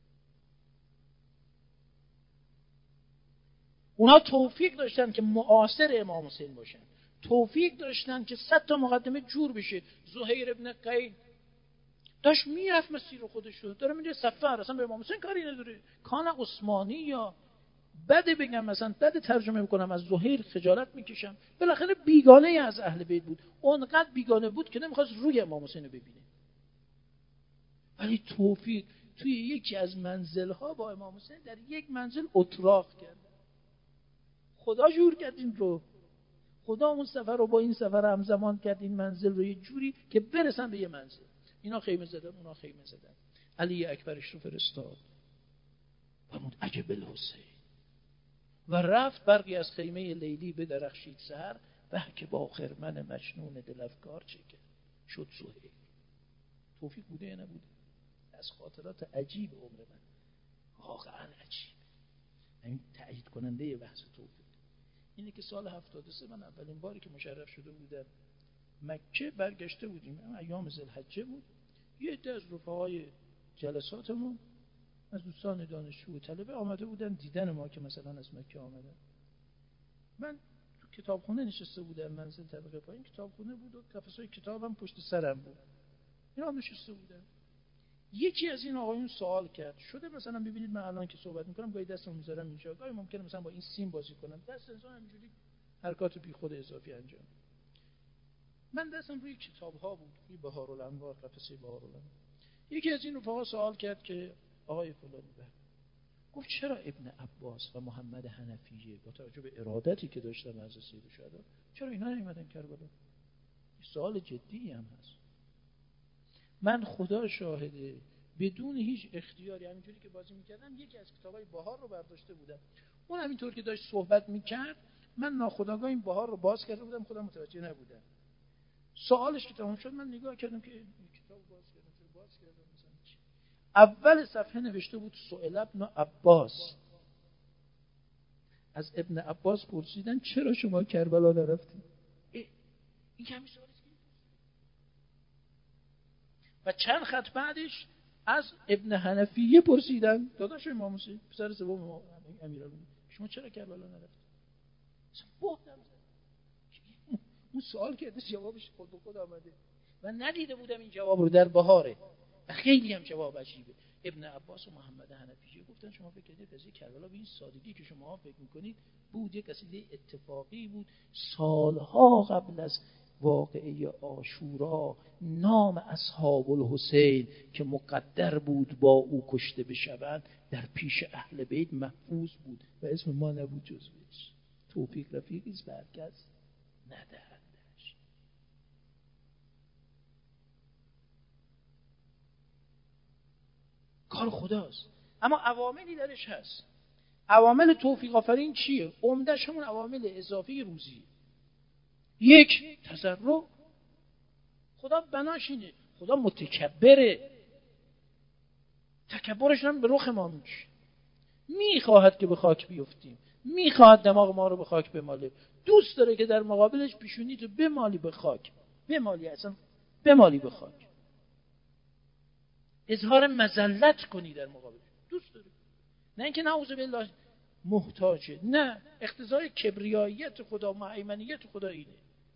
اونا توفیق داشتن که معاصر امام حسین باشن، توفیق داشتن که صد تا مقدمه جور بشه. زهیر ابن قین داشت میرفت مسیر خودش رو داره میره سفر، اصلا به امام حسین کاری نداره. کان عثمانی یا بده بگم مثلا بده ترجمه میکنم از زهیر خجالت میکشم، بالاخره بیگانه از اهل بیت بود، اونقدر بیگانه بود که نمیخواست روی امام حسین رو ببینه. ولی توفیق توی یکی از منزلها با امام حسین در یک منزل اتراق کرد. خدا جور کرد این رو، خدا اون سفر رو با این سفر همزمان کرد، این منزل رو یه جوری که برسن به یه منزل. اینا خیمه زدن اونا خیمه زدن. علی اکبرش رو فرستاد فرمود عجب الحسین و رفت. برقی از خیمه لیلی به درخشید سحر، به که با خرمن مجنون دلفکار چه کرد شد زهیر. توفیق بوده یا نبوده؟ از خاطرات عجیب عمر من، واقعا عجیب. همین تأیید کننده بحث توفیق اینه که سال هفتاد و سه من اولین باری که مشرف شده بودم مکه برگشته بودیم، ایام ذوالحجه بود. یه عده از رفقای جلساتمون از دوستان دانشجو و طلبه آمده بودن دیدن ما که مثلا از مکه آمدن. من تو کتابخونه نشسته بودم، منزل طبقه پایین کتابخونه بود و قفسای کتابم پشت سرم بود، اینا نشسته بودن. یکی از این آقایون سوال کرد شده مثلا ببینید من الان که صحبت میکنم گاهی دستم میذارم اینجا، گاهی ممکنه مثلا با این سیم بازی کنم، دست انسان همینجوری حرکات بی خود اضافی انجام. من دستم روی کتاب ها بود، روی بهارالانوار، قفسه بهارالانوار. یکی از این رفقا سوال کرد که آقای فلانی بر گفت چرا ابن عباس و محمد حنفیه با توجه به ارادتی که داشتن از سید شهدا چرا اینا نیومدن کربلا؟ این سوال جدی هم هست. من خدا شاهده بدون هیچ اختیاری همینجوری که بازی میکردم یکی از کتابای بهار رو برداشته بودم، اون همینطور که داشت صحبت میکرد من ناخودآگاه این بهار رو باز کرده بودم، خودم متوجه نبودم. سوالش که تمام شد من نگاه کردم که کتاب باز کردم باز کردم مثلا چی اول صفحه نوشته بود سئل ابن عباس. از ابن عباس پرسیدن چرا شما کربلا نرفتید؟ این همین سوالی است. و چند خط بعدش از ابن حنفیه پرسیدن داداش امام حسین پسر سوم امیرالمومنین شما چرا کربلا نرفتید؟ بودم اون سوال کرده جوابش خود به خود آمده و ندیده بودم این جواب رو در بهاره و خیلی هم جواب عجیبه. ابن عباس و محمد حنفیه گفتن شما فکر کردید قضیه کربلا به این سادگی که شما فکر میکنید بود، یک قضیه اتفاقی بود. سالها قبل از واقعه عاشورا نام اصحاب الحسین که مقدر بود با او کشته بشوند در پیش اهل بیت محفوظ بود و اسم ما نبود جزوش. توفیق رفیقی است برکس ندهندش. کار خداست، اما عواملی درش هست. عوامل توفیق آفرین چیه؟ عمده‌ش همون عوامل اضافی روزی. یک، تضرع. خدا بناش اینه، خدا متکبره، تکبرش هم به رخ ما میشه. میخواهد که به خاک بیفتیم، میخواهد دماغ ما رو به خاک بماله، دوست داره که در مقابلش پیشونی تو بمالی به خاک، بمالی اصلا بمالی به خاک، اظهار مذلت کنی در مقابلش، دوست داره. نه اینکه نعوذ بالله محتاجه، نه، اقتضای کبریاییت خدا، مهیمنیت خدا اینه.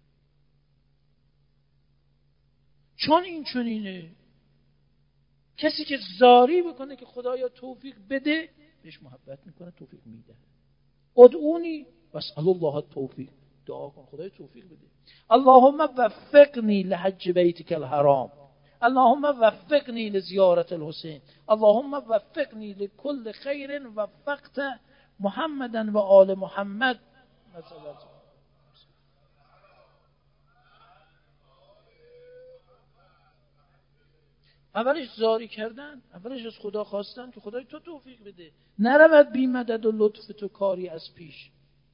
چون این چنینه، کسی که زاری بکنه که خدایا توفیق بده بهش محبت میکنه، توفیق میده. ادعونی واسأل الله التوفیق، دعا کن خدای توفیق بده. اللهم وفقنی لحج بیتک الحرام، اللهم وفقنی لزیارت الحسین، اللهم وفقنی لكل خیر وفقت محمدا و آل محمد. مثلا اولش زاری کردن، اولش از خدا خواستن که خدای تو توفیق بده، نرود بی مدد و لطف تو کاری از پیش.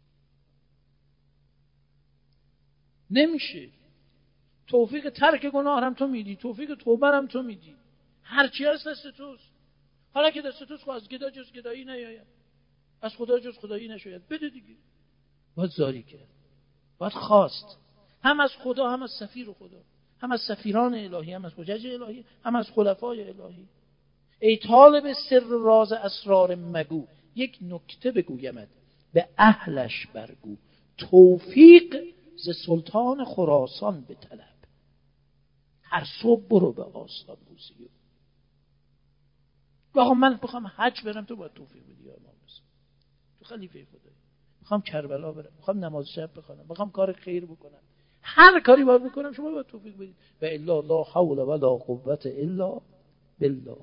نمیشه. توفیق ترک گناه هم تو میدی، توفیق توبه هم تو میدی، هرچی هست دست توست. حالا که دست توست، از گدا جز گدایی نیاید، از خدا جز خدایی نشاید، بده دیگه. باید زاری کرد، باید خواست، هم از خدا، هم از سفیر خدا، هم از سفیران الهی، هم از حجج الهی، هم از خلفای الهی. ای طالب سر راز اسرار مگو، یک نکته بگویمت به اهلش برگو، توفیق ز سلطان خراسان به طلب، هر صبح برو به آستان روزی. آقا من بخوام حج برم تو باید توفیق بدی یا امام حسین، تو خلیفه خدایی. میخوام کربلا برم، میخوام نماز شب بخونم، میخوام کار خیر بکنم، هر کاری باید بکنم شما باید توفیق بدید. و الا لا حول ولا قوة الا بالله،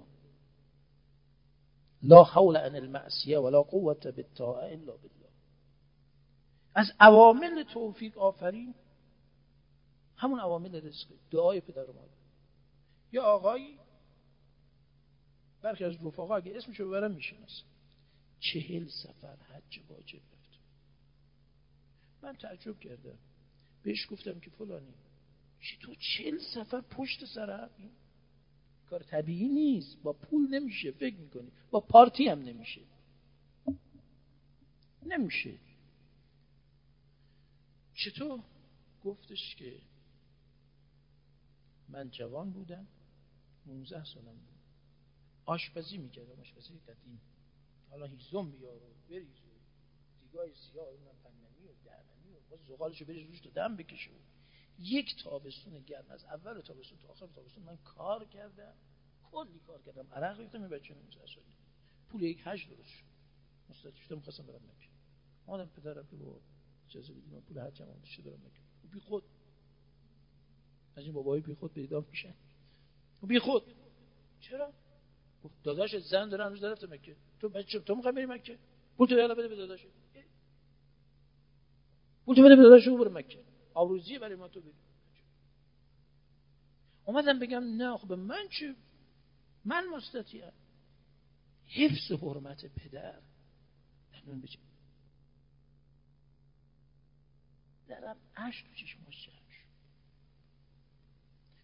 لا حول عن المعصیه ولا قوة بالطاعه الا بالله. از عوامل توفیق آفرین همون عوامل رزق، دعای پدر و مادر. یا آقایی، برخی از رفقا اگه اسمشو ببرم میشناسن، چهل سفر حج واجب رفت. من تعجب کردم، بهش گفتم که فلانی چطور چهل سفر پشت سر هم؟ این کار طبیعی نیست، با پول نمیشه، فکر میکنی با پارتی هم نمیشه، نمیشه. چطور؟ گفتش که من جوان بودم، نوزده سالم بود، آشپزی میکردم، آشپزی قدیم، حالا هیزم بیار و بریز و دیگای سیاه اونم پننی و دهنی و باز زغالشو بریز روش تو دم بکشه. یک تابستون گرم، از اول تابستون تا آخر تابستون من کار کردم، کلی کار کردم، عرق ریختم. این بچه نوزده ساله پول یک حج درست شد، مستعد شدم می‌خواستم برم مکه. مادر پدرم که با اجازه بدید من پول حجم رو بشه برم مکه. بی خود از این بابایی بی خود پیدا میشن، بی خود. چرا؟ داداش زن داره هنوز رفته مکه، تو بچه تو می‌خوای بری مکه، پول تو یالا بده به داداش، پول تو بده به داداش برو مکه، آبروزی برای ما تو بده. اومدم بگم نه خب من چه، من مستطیعم. حفظ حرمت پدر نون بچه درم عشق تو چشماش جمع شد.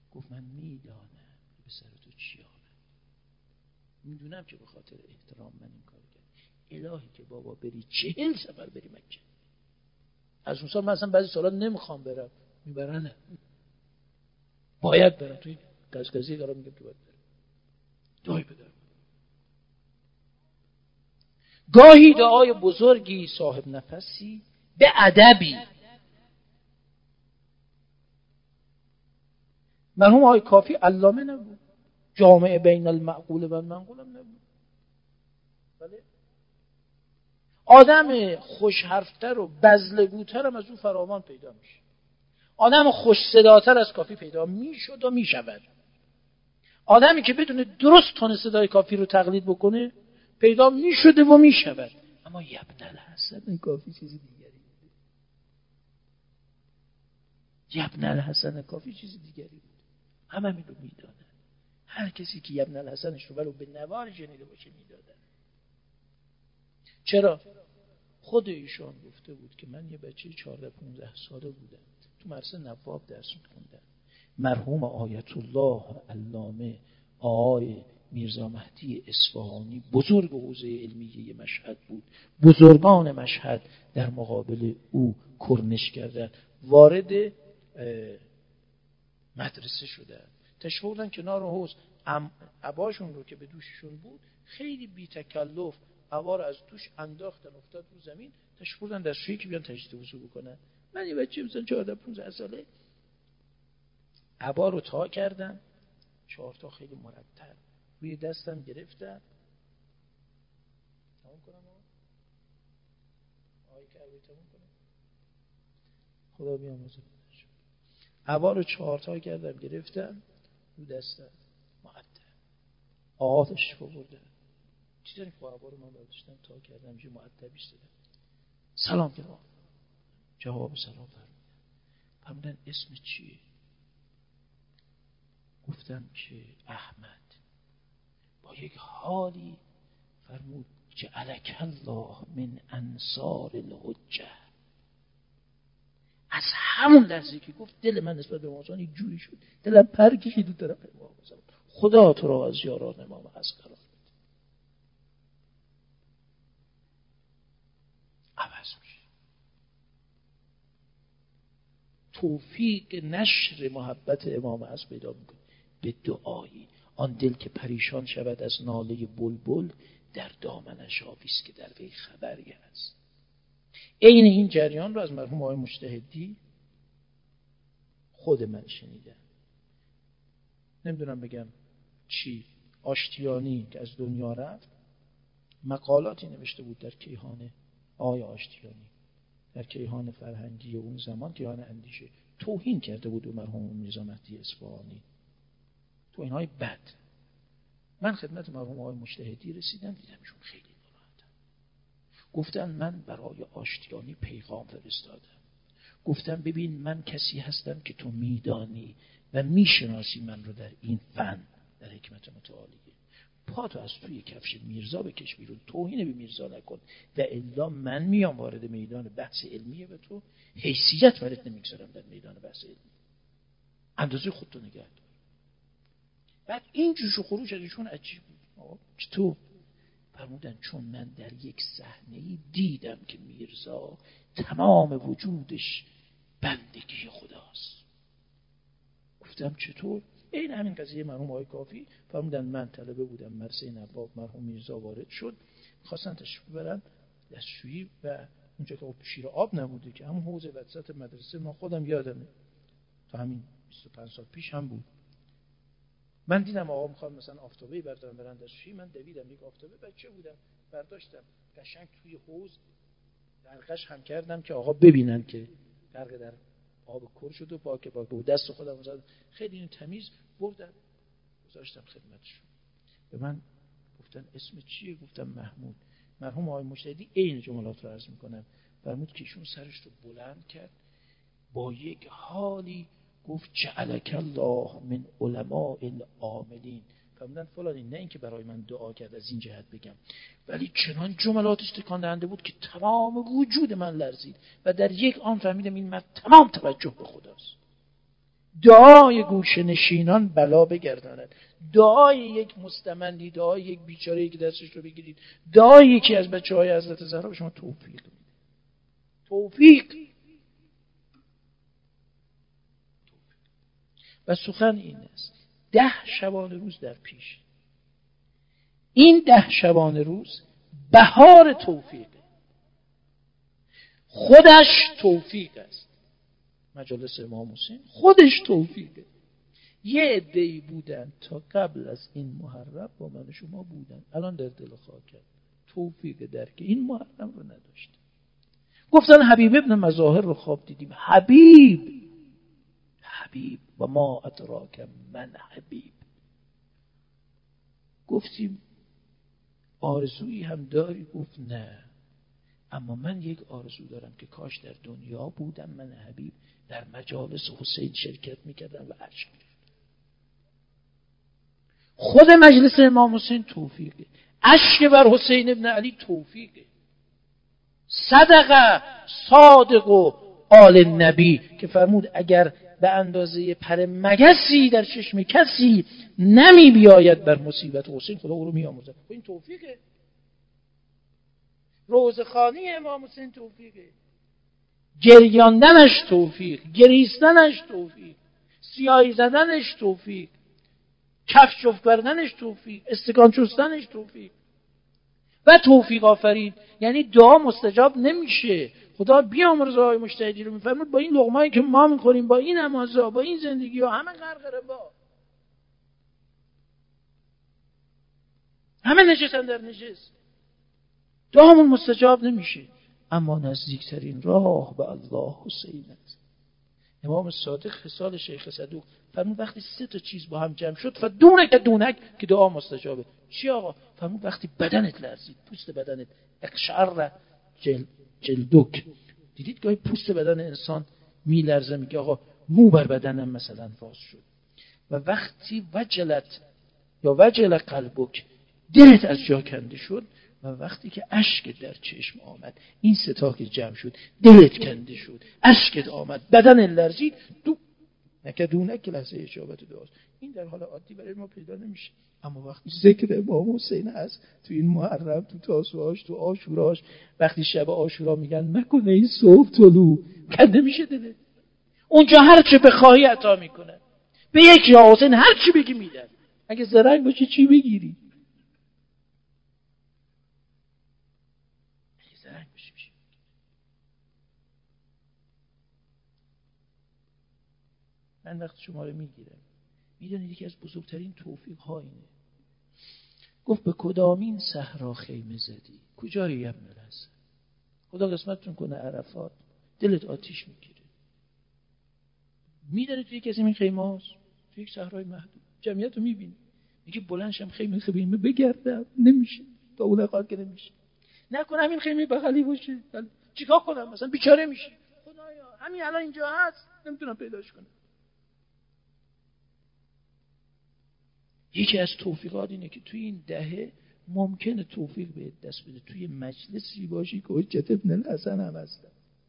گفت من میدانم به سر تو چی آمد، میدونم که به خاطر احترام من این کار کرد. الهی که بابا بری چهل سفر بری مکه، از اون سال من اصلا بعضی سالا نمیخوام برم، میبرنه باید برم، توی گزگزی دارم میگم که باید برم، دعای بدارم. گاهی دعای بزرگی صاحب نفسی به ادبی. مرحوم آقای کافی علامه نبود، جامع بین المعقول و المنقول هم نبود، ولی آدم خوش حرفتر و بزلگوتر هم از او فراوان پیدا میشه. آدم خوش صداتر از کافی پیدا میشد و میشود. آدمی که بدون درست تون صدای کافی رو تقلید بکنه پیدا میشده و میشود. اما یبن الحسن کافی چیزی دیگری بود. یبن الحسن کافی چیزی دیگری بود. همه همین رو میدادن. هر کسی که یبن الحسنش رو ولو به نوار شنیده باشه میدادن. چرا؟ خود ایشان گفته بود که من یه بچه چهارده پانزده ساله بودم، تو مدرسه نواب درس می‌خوندم. مرحوم آیت الله علامه آقای میرزا مهدی اصفهانی بزرگ حوزه علمیه مشهد بود، بزرگان مشهد در مقابل او کرنش کردند، وارد مدرسه شدند، تشریف بردن کنار حوض، عباشون رو که به دوششون بود خیلی بی تکلف عبا رو از دوش انداختن، افتاد رو زمین، تشریف بردن دستشویی که بیان تجدید وضو بکنن. من یه بچه مثلا چهارده پانزده ساله عبا رو تا کردم، چهار تا خیلی مرتب روی دستم گرفتم، تمام کنم آقای کربی تمام کنم خدا بیامرزه. عبا رو چهار تا کردم گرفتم روی دستم مرتب. آقا تشریف بردن، چیزی که با عبا رو من برداشتم تا کردم جو مرتب ایستادم، سلام کردم، جواب سلام فرمودن. فرمودن اسم چیه؟ گفتم که احمد. با یک حالی فرمود جعلک الله من انصار الحجه. از همون لحظه که گفت دل من نسبت به امام یک جوری شد، دلم پر کشید دو طرف امام حسین. خدا تو را از یاران امام حسن قرار بده. عوض میشه. توفیق نشر محبت امام حسن پیدا میکنه به دعایی. آن دل که پریشان شود از ناله بلبل، در دامنش آبیست که در وی خبری است. عین این جریان رو از مرحوم آقای مجتهدی خود من شنیدم. نمیدونم بگم چی، آشتیانی که از دنیا رفت مقالاتی نوشته بود در کیهان آقای آشتیانی، در کیهان فرهنگی اون زمان، کیهان اندیشه، توهین کرده بود به مرحوم میرزا مهدی اصفهانی، توهین‌های بد. من خدمت مرحوم آقای مجتهدی رسیدم، دیدم چون خیلی ناراحتم. گفتن من برای آشتیانی پیغام فرستادم. گفتم ببین من کسی هستم که تو میدانی و میشناسی من رو در این فن، در حکمت متعالیه. پاتو از توی کفش میرزا بکش بیرون، توهین به میرزا نکن و الا من میام وارد میدان بحث علمیه به تو حیثیت برات نمیگذارم در میدان بحث علمی. اندازه خودتو نگه دار. بعد این جوش و خروش از ایشون عجیب بود. چطور؟ فرمودن چون من در یک صحنه‌ای دیدم که میرزا تمام وجودش بندگی خداست. گفتم چطور؟ این همین قضیه مرحوم آقای کافی. فرمودن من طلبه بودم مدرسه نواب، مرحوم میرزا وارد شد، خواستن تشریف ببرن دستشویی و اونجا که شیر آب نبوده که همون حوض وسط مدرسه، ما خودم یادمه تا همین بیست و پنج سال پیش هم بود. من دیدم آقا میخواد مثلا آفتابه بردارم برن دستشویی، من دویدم یک آفتابه، بچه بودم برداشتم قشنگ توی حوض غرقش هم کردم که آقا ببینن که غرق در آب کر شد و پاک پاک بود. دست خودم زدم خیلی اینو تمیز بردم گذاشتم خدمتشون. به من گفتن اسم چیه؟ گفتم محمود. مرحوم آقای مجتهدی عین جملات رو عرض میکنم. فرمود که ایشون سرش رو بلند کرد با یک حالی گفت جعلک الله من علماء العاملین. فرمودن فلانی، نه اینکه برای من دعا کرد از این جهت بگم، ولی چنان جملاتش تکان دهنده بود که تمام وجود من لرزید و در یک آن فهمیدم این مرد تمام توجه به خداست. دعای گوشه نشینان بلا بگرداند. دعای یک مستمندی، دعای یک بیچاره‌ای که دستش رو بگیرید، دعای یکی از بچه‌های حضرت زهرا به شما توفیق میده. توفیق. و سخن این است ده شبانه روز در پیش. این ده شبانه روز بهار توفیقه. خودش توفیق است. مجالس امام حسین خودش توفیقه. یه عده‌ای بودن تا قبل از این محرم با من شما بودن، الان در دل خاک توفیق درک این محرم رو نداشت. گفتن حبیب ابن مظاهر رو خواب دیدیم. حبیب حبیب و ما ادراک من حبیب. گفتیم آرزویی هم داری؟ گفت نه، اما من یک آرزو دارم که کاش در دنیا بودم من حبیب در مجالس حسین شرکت میکردم و اشک می‌ریختم. خود مجلس امام حسین توفیقه. اشک بر حسین ابن علی توفیقه. صدقه صادق و آل نبی که فرمود اگر به اندازه پر مگسی در چشم کسی نمی بیاید بر مصیبت حسین، خدا او رو می آمرزد. این توفیقه. روزخوانی امام حسین توفیقه. گریاندنش توفیق، گریستنش توفیق، سیاهی زدنش توفیق، کف جفت کردنش توفیق، استکان چستنش توفیق. و توفیق آفرین یعنی دعا مستجاب نمیشه. خدا بیامرزه های مجتهدی رو میفرمود با این لقمه‌ای که ما میخوریم، با این نمازها، با این زندگی ها، همه غرق با همه نجسن در نجس، دعامون مستجاب نمیشه. اما نزدیکترین راه به الله حسین است. امام صادق خصال شیخ صدوق فرمود وقتی سه تا چیز با هم جمع شد فدونک دونک که دعا مستجابه. چی آقا؟ فرمود وقتی بدنت لرزید، پوست بدنت اقشعر جل جلدک. دیدید گاهی پوست بدن انسان میلرزه، میگه آقا مو بر بدنم مثلا فاز شد. و وقتی وجلت یا وجل قلبک، دلت از جا کنده شد. و وقتی که اشک در چشم آمد، این سه تا که جمع شد، دلت کنده شد، اشکت آمد، بدن لرزید، دو نکدونه که لحظه اجابت دعاست. این در حال عادی برای ما پیدا نمیشه، اما وقتی ذکر امام حسین هست تو این محرم، تو تاسوعاش، تو عاشوراش، وقتی شب عاشورا میگن مکنه این صبح طلوع، کنده میشه دلت. اونجا هر چه بخواهی عطا میکنه. به یک یا حسین هر چی بگی میدن. اگه زرنگ باشی چی بگیری؟ من وقت شما رو میگیرم، میدونید یکی از بزرگترین توفیق ها اینه. گفت به کدامین صحرا خیمه زدی؟ کجا یم نرسه؟ خدا قسمتتون کنه عرفات، دلت آتیش میگیره. میدونید توی یکی از این خیمه هاست، توی یک صحرای محدود، جمعیت رو میبینی، میگه بلندشم خیمه خیمه بگردم، نمیشه، تا اون اقاد که نمیشه. نکنم این خیمه بغلی باشه، چیکار کنم؟ مثلا بیچاره میشی. خدایا همین الان اینجا هست، نمیتونم پیداش کنم. یکی از توفیقات اینه که توی این دهه ممکنه توفیق به دست بده توی مجلسی باشی که حجت ابن الحسن هم هستن.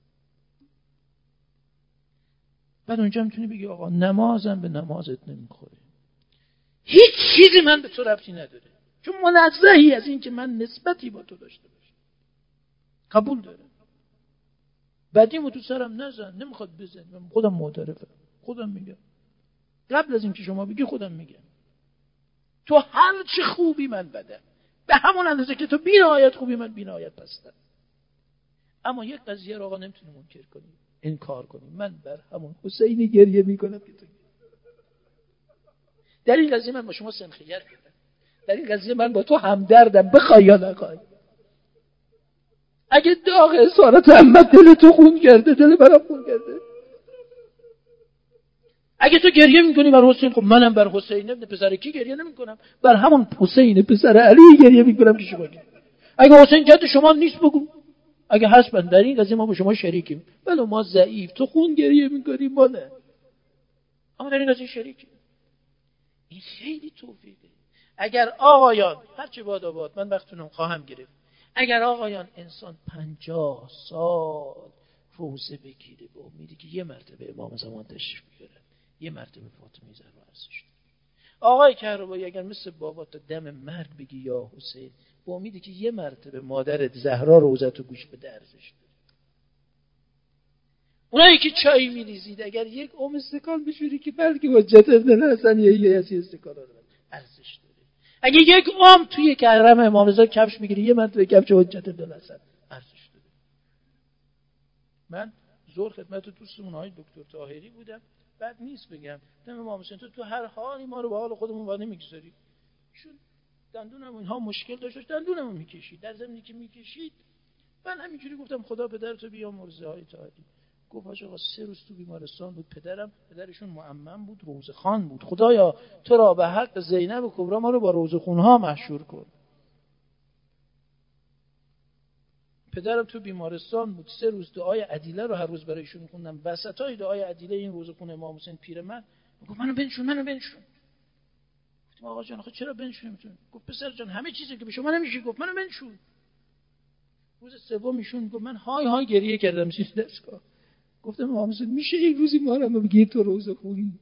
بعد اونجا میتونی بگی آقا نمازم به نمازت نمیخوره، هیچ چیزی من به تو ربطی نداره، چون منزهی از این که من نسبتی با تو داشته باشم. قبول داره. بعدیمو تو سرم نزن، نمیخواد بزن، من خودم معترفم، خودم میگم، قبل از این که شما بگی خودم میگم تو هر چه خوبی من بدم، به همون اندازه که تو بی نهایت خوبی من بی نهایت پستم. اما یک قضیه رو آقا نمیتونی منکر کنی، انکار کنی. من بر همون حسینی گریه میکنم که تو. در این قضیه من با شما سنخیت دارم، در این قضیه من با تو همدردم، بخوای یا نخوای. اگه داغ اسارت احمد دل تو خون کرده، دل منم خون کرده. اگه تو گریه میکنی بر حسین، خب منم بر حسین ابن پسر کی گریه نمیکنم؟ بر همون حسین پسر علی گریه میکنم که شما گریه. اگه حسین جد شما نیست بگو، اگه هست من در این قضیه ما با شما شریکیم، ولی ما ضعیف، تو خون گریه میکنی ما نه، اما در این قضیه شریکیم. این خیلی توفیقه. اگر آقایان هرچی باد آباد، من وقتتون خواهم گرفت، اگر آقایان انسان پنجاه سال روزه بگیره با امیدی که یه مرتبه امام زمان تشریف بیاره، یه مرتبه فاطمه زهرا ارزش داره. آقای کهربایی اگر مثل بابا تا دم مرگ بگی یا حسین، با امیدی که یه مرتبه مادرت زهرا روزتو گوش بده ارزش داره. اونایی که چای میریزید اگر یک ام استکان بشوری که بلکه حجت ابن الحسن یا الیاسی استکان رو ارزش داره. اگه یک ام توی کرم امام رضا کفش میگیری یه مرتبه کفش حجت ابن الحسن ارزش داره. من زور خدمت دوستمون های دکتر طاهری بودم، بعد نیست بگم دم امام حسین تو تو هر حالی ما رو به حال خودمون وا نمیگذاری. چون دندونم اینها مشکل داشت، دندونمو میکشید، در زمینی که میکشید من همینجوری گفتم خدا پدرتو بیامرزه های طاهری. گفت حاج آقا سه روز تو بیمارستان بود، پدرم پدرشون معمم بود، روزخوان بود، خدایا تو را به حق زینب و کبرا ما رو با روزخونها محشور کن. پدرم تو بیمارستان بود، سه روز دعای عدیله رو هر روز برایشون خوندم، وسطای دعای عدیله این روزخون امام حسین پیرمرد گفت منو بنشون منو بنشون. گفتم آقا جان آخه چرا بنشونم؟ گفت پسر جان همه چیزی که به شما نمیشه گفت منو بنشون. روز سوم ایشون گفت من های های گریه کردم چیز دستگاه. گفتم امام حسین میشه یک روزی ما رو بگی تو روزه خونی؟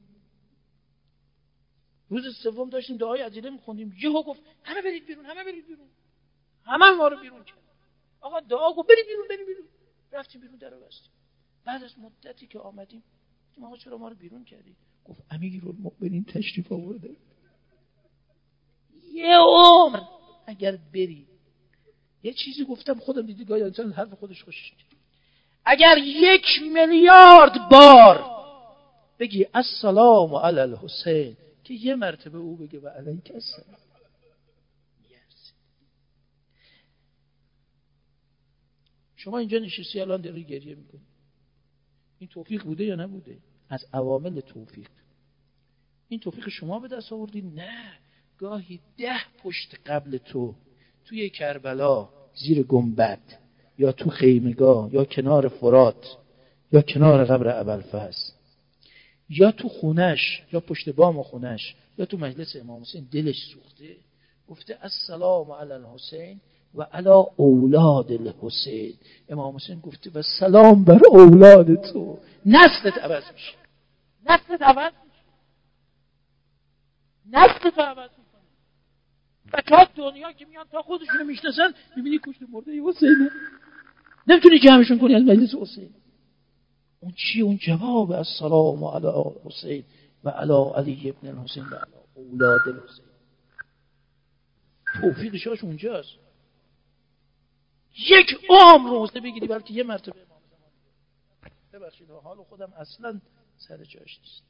روز سوم داشتیم دعای عدیله میخوندیم، یهو گفت همه برید بیرون همه برید بیرون. همه ما رو بیرون کرد. آقا دعا گفت برید بیرون برید بیرون. رفتیم بیرون درو بستیم. بعد از مدتی که آمدیم گفتیم آقا چرا ما رو بیرون کردی؟ گفت امیرالمؤمنین تشریف آورده. یه عمر اگر بری یه چیزی گفتم خودم دیدی گاهی انسان حرف خودش خوشش میاد. اگر یک میلیارد بار بگی السلام علی الحسین که یه مرتبه او بگه و علیک السلام. شما اینجا نشستی الان داری گریه میکنی، این توفیق بوده یا نبوده؟ از عوامل توفیق. این توفیق شما به دست آوردی؟ نه، گاهی ده پشت قبل تو توی کربلا زیر گنبد یا تو خیمگاه یا کنار فرات یا کنار قبر ابوالفضل یا تو خونش یا پشت بام خونش یا تو مجلس امام حسین دلش سوخته، گفته السلام علی الحسین و علی اولاد الحسین. امام حسین گفته و سلام بر اولاد تو. نسلت عوض میشه، نسلت عوض میشه، نسلت عوض میکنه. بچه‌ها دنیا که میان تا خودشونو میشناسن میبینی کشته مرده حسینه، نمیتونی جمعشون کنی از مجلس حسین. اون چی؟ اون جواب السلام علی حسین و علی علی ابن الحسین و علی اولاد الحسین. توفیق شاش اونجاست. یک عمر روزه بگیری بلکه یه مرتبه امام زمان ببخشید حال خودم اصلا سر جاش نیست.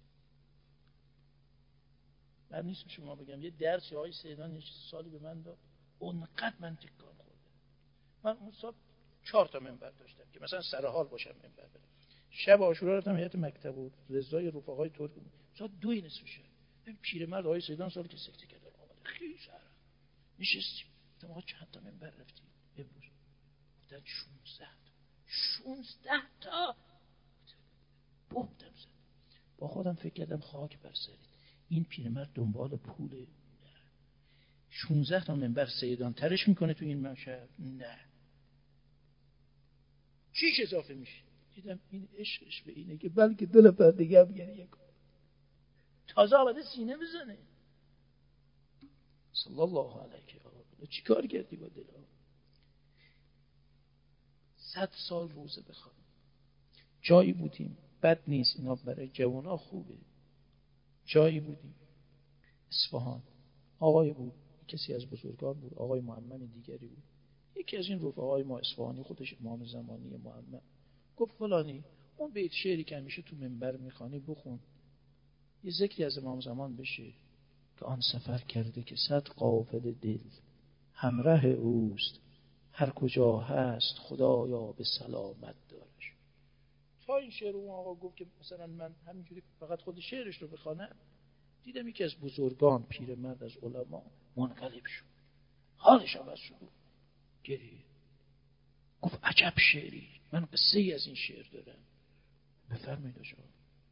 من نیست شما بگم یه درسی های سیدان یه سالی به من داد اونقدر من تکان خوردم. من اون سال چهار تا منبر داشتم که مثلا سر حال باشم منبر برم. شب عاشورا رفتم هیئت مکتب بود، رضای رفقای ترک بود، ساعت دو نصف شب این پیرمرد آقای سیدان سال که سکته کرد اومد خیلی سر نشستیم. گفتم آقا چند تا منبر رفتیم؟ امروز گفتن شانزده تا. شانزده تا بودم زد. با خودم فکر کردم خاک بر سرت، این پیرمرد دنبال پوله؟ نه. شانزده تا منبر سیدان ترش میکنه تو این مشهد؟ نه. چیش اضافه میشه؟ دیدم این عشقش به اینه که بلکه دو نفر دیگه هم گریه کنه، تازه آمده سینه بزنه. صلی الله علیه و آله. چی کار کردی با دل؟ صد سال روزه بخوام. جایی بودیم بد نیست، اینا برای جوانا خوبه. جایی بودیم اصفهان، آقای بود، کسی از بزرگان بود، آقای محمد دیگری بود، یکی از این رفقای ما اصفهانی خودش امام زمانی محمد گفت فلانی اون بیت شعری که همیشه تو منبر میخوانی بخون، یه ذکری از امام زمان بشه که آن سفر کرده که صد قافله دل همراه اوست، هر کجا هست خدایا به سلامت دارش. تا این شعر اون آقا گفت که مثلا من همینجوری فقط خود شعرش رو بخوانم، دیدم یکی از بزرگان پیرمرد از علما منقلب شد، حالش عوض شد، گریه. گفت عجب شعری، من قصه ای از این شعر دارم. بفرمایید آقا.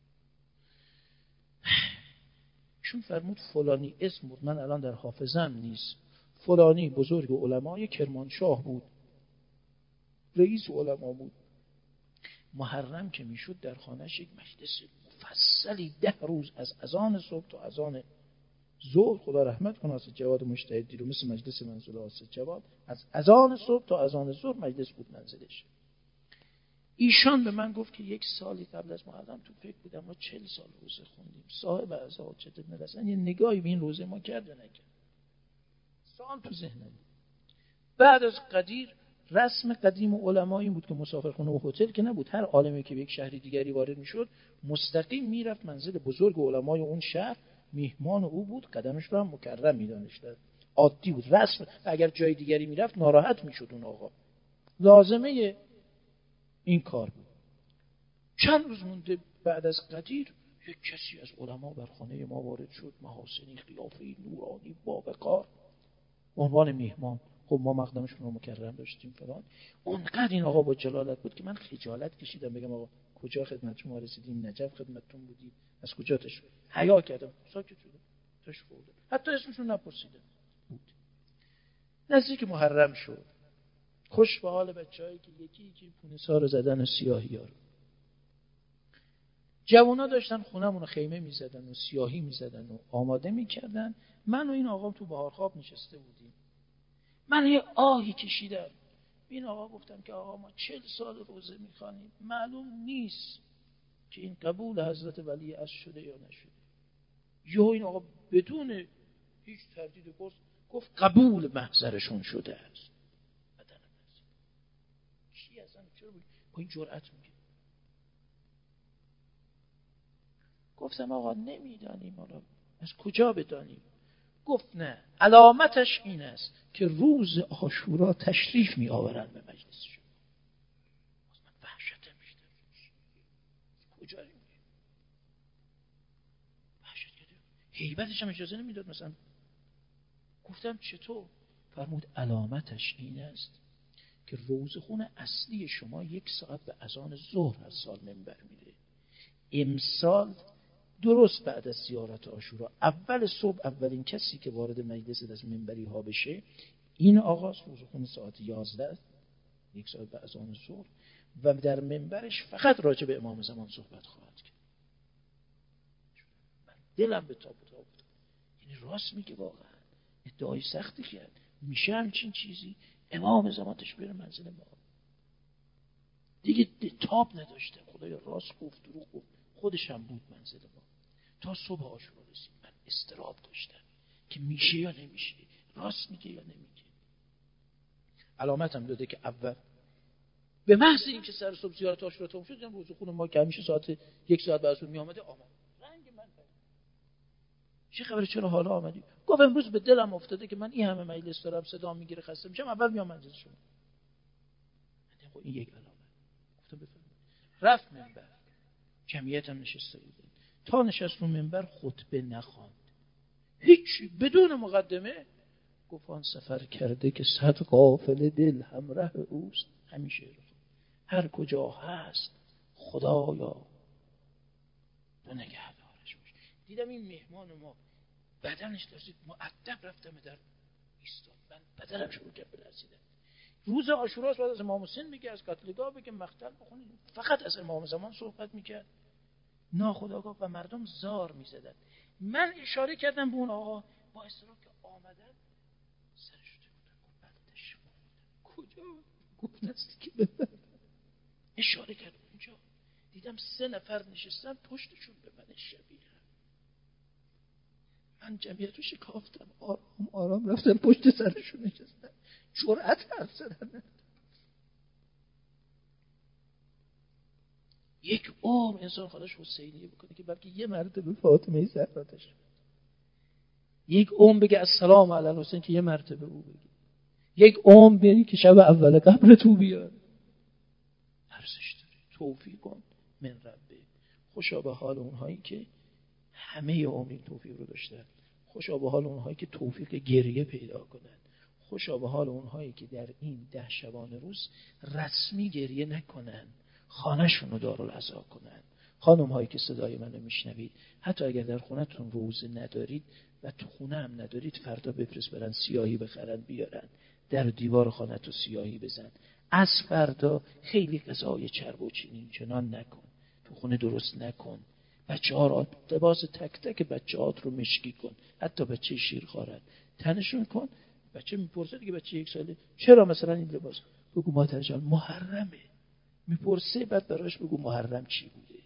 چون فرمود فلانی اسم بود، من الان در حافظم نیست، فلانی بزرگ علمای کرمانشاه بود، رئیس علما بود، محرم که میشد در خانهش یک مجلس مفصلی ده روز از اذان صبح تا اذان ظهر، خدا رحمت کنه اسد جواد مجتهدی رو، مثل مجلس منزل اسد جواد، از اذان صبح تا اذان ظهر مجلس بود منزلش. ایشان به من گفت که یک سالی قبل از محرم تو فکر بودم ما چهل سال روزه خوندیم، صاحب از حاجت ابن رسن یه نگاهی به این روزه ما کرده نکرد. سال تو ذهنم. بعد از قدیر رسم قدیم علما این بود که مسافرخونه و هتل که نبود، هر عالمی که به یک شهری دیگری وارد میشد مستقیم میرفت منزل بزرگ علمای اون شهر، میهمان او بود، قدمش رو هم مکرم میدانشت، عادی بود رسم. اگر جای دیگری میرفت ناراحت میشد اون آقا، لازمه این کار بود. چند روز مونده بعد از قدیر یک کسی از علما بر خانه ما وارد شد، محاسنی، قیافه‌ای نورانی با وقار، عنوان میهمان. خب ما مقدمشون رو مکرم داشتیم فلان. اونقدر این آقا با جلالت بود که من خجالت کشیدم بگم آقا کجا خدمت شما رسیدیم، نجف خدمتتون بودیم، از کجا تشریف، حیا کردم، ساکت شدم، تشریف بردم، حتی اسمشون نپرسیدم. بود نزدیک محرم شد، خوش به حال بچه‌هایی که یکی یکی پونسا رو زدن و سیاهی‌ها رو. جوونا داشتن خونمون رو خیمه می‌زدن و سیاهی می‌زدن و آماده می‌کردن. من و این آقا تو بهار خواب نشسته بودیم. من یه آهی کشیدم. این آقا گفتم که آقا ما چهل سال روزه می‌خوانیم، معلوم نیست که این قبول حضرت ولی از شده یا نشده. یهو این آقا بدون هیچ تردید پرس گفت قبول محضرشون شده است. بدن من چی اصلا چرا با این جرأت میگه؟ گفتم آقا نمیدانیم، حالا از کجا بدانیم؟ گفت نه، علامتش این است که روز عاشورا تشریف می آورند به مجلس شما. من وحشتم بیشتر کجا میگه؟ وحشت کرده، هیبتش هم اجازه نمیداد مثلا. گفتم چطور؟ فرمود علامتش این است که روزخون اصلی شما یک ساعت به اذان ظهر از سال منبر میره. امسال درست بعد از زیارت عاشورا اول صبح اولین کسی که وارد مجلس از منبری ها بشه این آقاست، روزخون ساعت یازده یک ساعت به اذان ظهر، و در منبرش فقط راجع به امام زمان صحبت خواهد کرد. من دلم به تاب و تاب بود. یعنی راست میگه واقعا، ادعای سختی کرد. میشه همچین چیزی؟ امام زمان تش بره منزل ما. دیگه تاب نداشته، خدایا راست گفت دروغ گفت، خودش هم بود منزل ما. تا صبح عاشورا رسید من استراب داشتم که میشه یا نمیشه، راست میگه یا نمیگه. علامت هم داده که اول به محض این که سر صبح زیارت عاشورا تموم شد، روز خون ما که همیشه ساعت یک ساعت بعد از اون می آمده آمد. رنگ من بود. چه خبره چرا حالا آمدی؟ گفت امروز به دلم افتاده که من این همه مجلس دارم، صدا میگیره، خسته میشم، اول میام منزل شما. خب این یک علامت. گفتم بفرمایید. رفت منبر، جمعیت هم نشسته بودن. تا نشست رو منبر خطبه نخواند، هیچ، بدون مقدمه گفت آن سفر کرده که صد غافل دل همراه اوست. همیشه هر کجا هست خدایا تو نگهدارش باش. دیدم این مهمان ما بدنش لرزید، مؤدب رفتم در ایستاد، من بدنم شروع کرد بلرزیدن. روز عاشورا بعد از امام حسین میگه از قتلگاه بگه مقتل بخونید، فقط از امام زمان صحبت میکرد، ناخودآگاه و مردم زار میزدن. من اشاره کردم به اون آقا با اصرار که آمدن، سرش رو گفت بلدش کجا؟ گفت نزدیک به من. اشاره کرد اونجا، دیدم سه نفر نشستن پشتشون به من شبیه. من جمعیت رو شکافتم، آرام آرام رفتم پشت سرشون نشستم، جرأت حرف زدن. یک عمر انسان خودش حسینیه بکنه که بلکه یه مرتبه فاطمه زهرا تشریف، یک عمر بگه السلام علی الحسین که یه مرتبه او بگه، یک عمر بری که شب اول قبر تو بیاد. ارزش داره. توفیق کن من ربه. خوشا به حال اونهایی که همه عمر این توفیق رو داشتن، خوشا به حال اونهایی که توفیق گریه پیدا کنن، خوشا به حال اونهایی که در این ده شبانه روز رسمی گریه نکنن، خانه‌شون رو دارالعزا کنن. خانم هایی که صدای منو میشنوید، حتی اگر در خونه‌تون روزه ندارید و تو خونه هم ندارید، فردا بفرست برن سیاهی بخرن بیارن، در دیوار خانه تو سیاهی بزن، از فردا خیلی غذای چرب و چینی چنان نکن، تو خونه درست نکن، بچه ها را لباس تک تک بچه هات رو مشکی کن، حتی بچه شیرخوارت تنشون کن. بچه میپرسه دیگه، بچه یک ساله چرا مثلا این لباس؟ بگو مادر جان محرمه. میپرسه بعد براش بگو محرم چی بوده.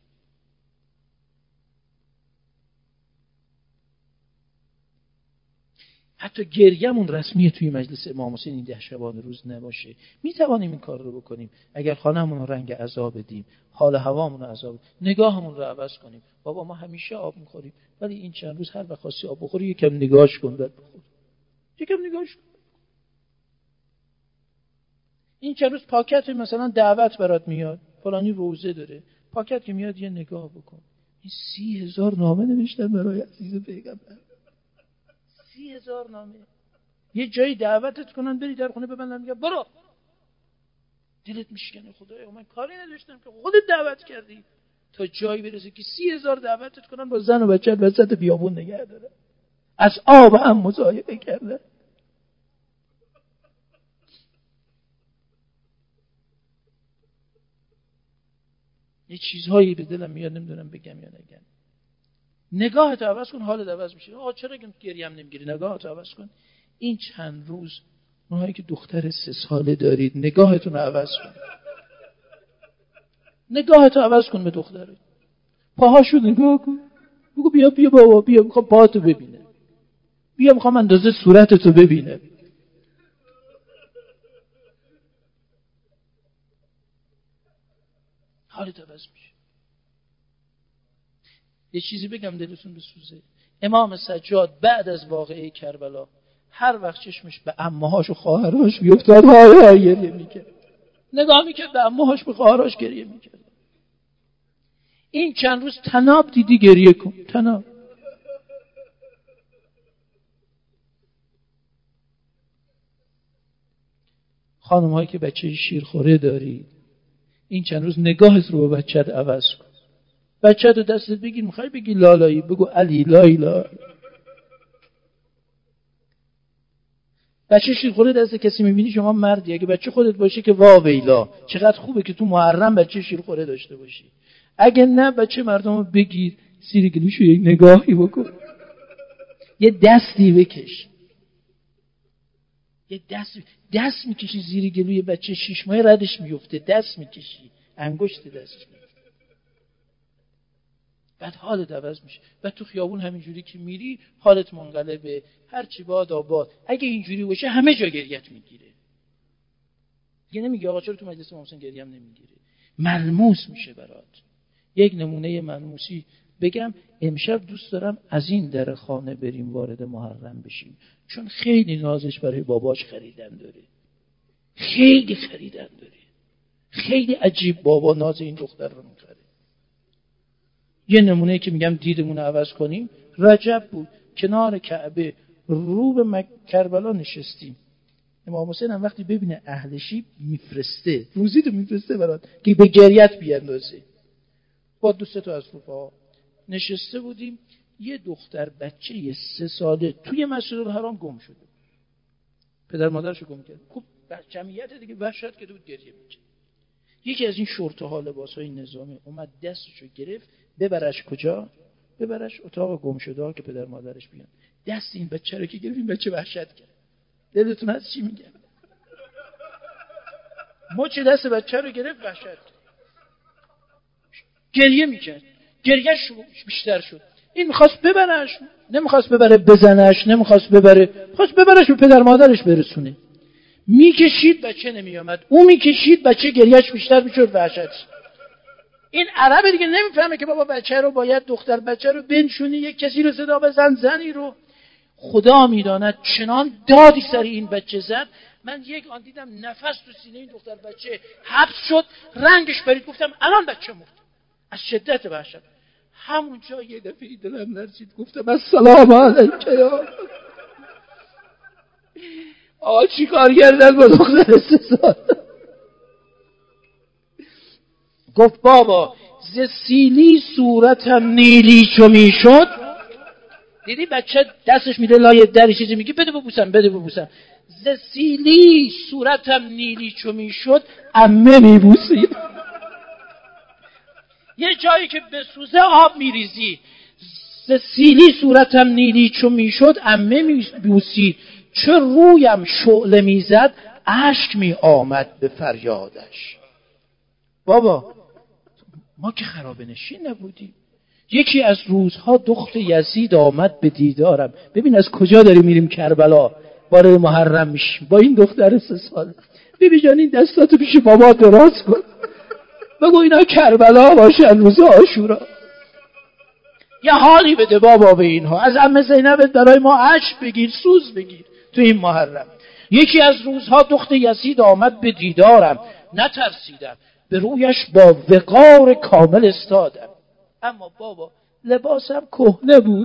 حتی گریمون رسمیه توی مجلس امام حسین این ده شبانه روز نباشه. میتوانیم این کار رو بکنیم اگر خانه‌مون رو رنگ عذاب بدیم، حال هوامون رو عذاب، نگاهمون رو عوض کنیم. بابا ما همیشه آب میخوریم ولی این چند روز هر وقت خواستی آب بخوری یکم نگاهش کن بعد بخور. یکم نگاهش کن. این چند روز پاکت مثلا دعوت برات میاد، فلانی روزه داره، پاکت که میاد یه نگاه بکن. این سی هزار نامه نوشتن برای عزیز پیغمبر. سی هزار نامه. یه جایی دعوتت کنن بری در خونه ببندن میگه برو. دلت میشکنه خدایا من کاری نداشتم که خودت دعوت کردی. تا جایی برسه که سی هزار دعوتت کنن با زن و بچه وسط بیابون نگه داره. از آب هم مضایقه کرده. یه چیزهایی به دلم میاد نمیدونم بگم یا نگم. نگاهت عوض کن، حالت عوض میشه. آقا چرا گریم نمیگیری؟ نگاهت عوض کن. این چند روز اونهایی که دختر سه ساله دارید نگاهتون رو عوض کن. نگاهتو عوض کن به دختره. پاهاشو نگاه کن. بگو بیا بیا بابا بیا میخوام پاهاتو ببینه. بیا میخوام اندازه صورتتو ببینه. حالت عوض میشه. یه چیزی بگم دلتون بسوزه. امام سجاد بعد از واقعه کربلا هر وقت چشمش به عمه‌هاش و خواهرهاش بیفتاد های های گریه میکرد. نگاه میکرد به عمه‌هاش به خواهرهاش گریه میکرد. این چند روز تناب دیدی گریه کن. تناب. خانم هایی که بچه شیرخوره داری این چند روز نگاهت رو به بچت عوض کن. بچه رو دستت بگیر میخوای بگی لالایی بگو علی لایلا. بچه شیرخوره دست کسی میبینی شما مردی، اگه بچه خودت باشه که وا ویلا چقدر خوبه که تو محرم بچه شیرخوره داشته باشی. اگه نه بچه مردم رو بگیر زیر گلوشو یک نگاهی بکن، یه دستی بکش، یه دست دست میکشی زیر گلوی بچه شش ماه ردش میفته، دست میکشی انگشت دستش میفته. بعد حالت عوض میشه. بعد تو خیابون همینجوری که میری حالت منقلبه، هر چی باد آباد. اگه اینجوری باشه همه جا گریت میگیره. دیگه نمیگه آقا چرا تو مجلس امام حسین گریم نمیگیره. ملموس میشه برات. یک نمونه ملموسی بگم. امشب دوست دارم از این در خانه بریم وارد محرم بشیم، چون خیلی نازش برای باباش خریدن داره. خیلی خریدن داره. خیلی عجیب بابا ناز این دختر رو میخره. یه نمونه که میگم دیدمون رو عوض کنیم. رجب بود کنار کعبه رو به مک... کربلا نشستیم. امام حسین هم وقتی ببینه اهل شیب میفرسته، روزی تو میفرسته برات که به گریت بیاندازه. با دوست تو از رفقا نشسته بودیم. یه دختر بچه سه ساله توی مسجد الحرام گم شده. پدر مادرشو گم کرد. خب جمعیت دیگه وحشت کرده بود گریه میکرد. یکی از این شورته ها لباسای نظامی اومد دستشو گرفت ببرش کجا؟ ببرش اتاق گم شده ها که پدر مادرش بیان. دست این بچه رو که گرفت این بچه وحشت کرد. دلتون از چی میگم؟ مچ دست بچه رو گرفت وحشت کرد. گریه میکرد. گریهش بیشتر شد. این میخواست ببرش، نمیخواست ببره بزنش، نمیخواست ببره، خواست ببرش به پدر مادرش برسونه. میکشید بچه نمیامد، اون میکشید بچه گریهش بیشتر میشد وحشت. این عرب دیگه نمیفهمه که بابا بچه رو باید دختر بچه رو بنشونی، یک کسی رو صدا بزن، زنی رو. خدا میداند چنان دادی سر این بچه زد. من یک آن دیدم نفس تو سینه این دختر بچه حبس شد، رنگش پرید. گفتم الان بچه مرد از شدت وحشت. همونجا یه دفعه دلم لرزید، گفتم السلام علیک یا آقا چی کار کردن با دختر سه سال؟ گفت بابا ز سیلی صورتم نیلی چو میشد. دیدی بچه دستش میده لای در چیزی میگه بده ببوسم بده ببوسم. ز سیلی صورتم نیلی چو میشد عمه میبوسید. یه جایی که بسوزه آب میریزی، ز سیلی صورتم نیلی چو میشد عمه میبوسید، چه رویم شعله میزد اشک می آمد به فریادش. بابا ما که خرابه نشین نبودیم. یکی از روزها دختر یزید آمد به دیدارم. ببین از کجا داریم میریم کربلا، وارد محرم میشیم با این دختر سه سال. بیبی جان این دستاتو پیش بابا دراز کن، بگو اینا کربلا باشن روز عاشورا. یه حالی بده بابا به اینها. از عمه زینب برای ما اشک بگیر، سوز بگیر تو این محرم. یکی از روزها دختر یزید آمد به دیدارم، نترسیدم، به رویش با وقار کامل استادم. اما بابا لباسم کهنه بود،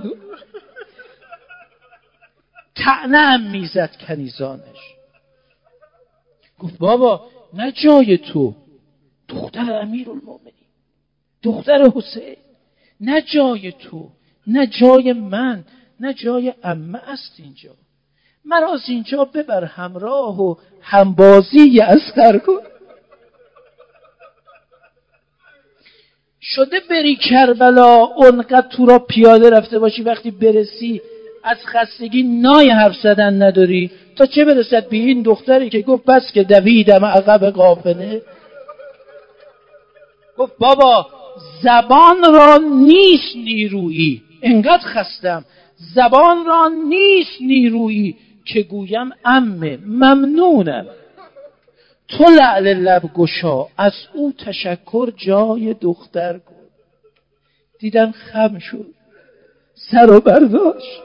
طعنه هم میزد کنیزانش. گفت بابا نه جای تو، دختر امیرالمومنین، دختر حسین، نه جای تو، نه جای من، نه جای عمه است اینجا. مرا از اینجا ببر همراه و همبازی اصغر کن. شده بری کربلا اونقدر تو را پیاده رفته باشی، وقتی برسی از خستگی نای حرف زدن نداری، تا چه برسد به این دختری که گفت بس که دویدم عقب قافله. گفت بابا زبان را نیست نیرویی، انقدر خستم، زبان را نیست نیرویی که گویم عمه ممنونم. تو لعل لب گشا از او تشکر جای دختر کن. دیدم خم شد، سر و برداشت،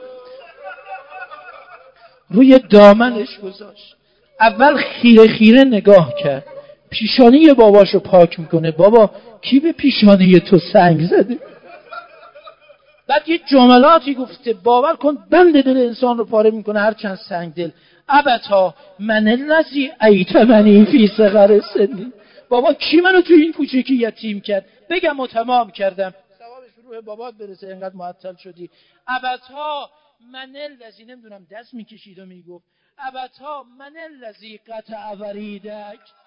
روی دامنش گذاشت. اول خیره خیره نگاه کرد، پیشانی باباشو پاک میکنه. بابا کی به پیشانی تو سنگ زده؟ بعد یه جملاتی گفته باور کن بند دل انسان رو پاره میکنه، هر چند سنگ دل. ابتا من الذی ایتمنی فی صغر سنی. بابا کی منو تو این کوچگی یتیم کرد؟ بگم و تمام کردم، ثوابش روح بابات برسه، اینقدر معطل شدی. ابتا من الذی، نمیدونم دست میکشید و میگفت ابتا من الذی قطع وریدک.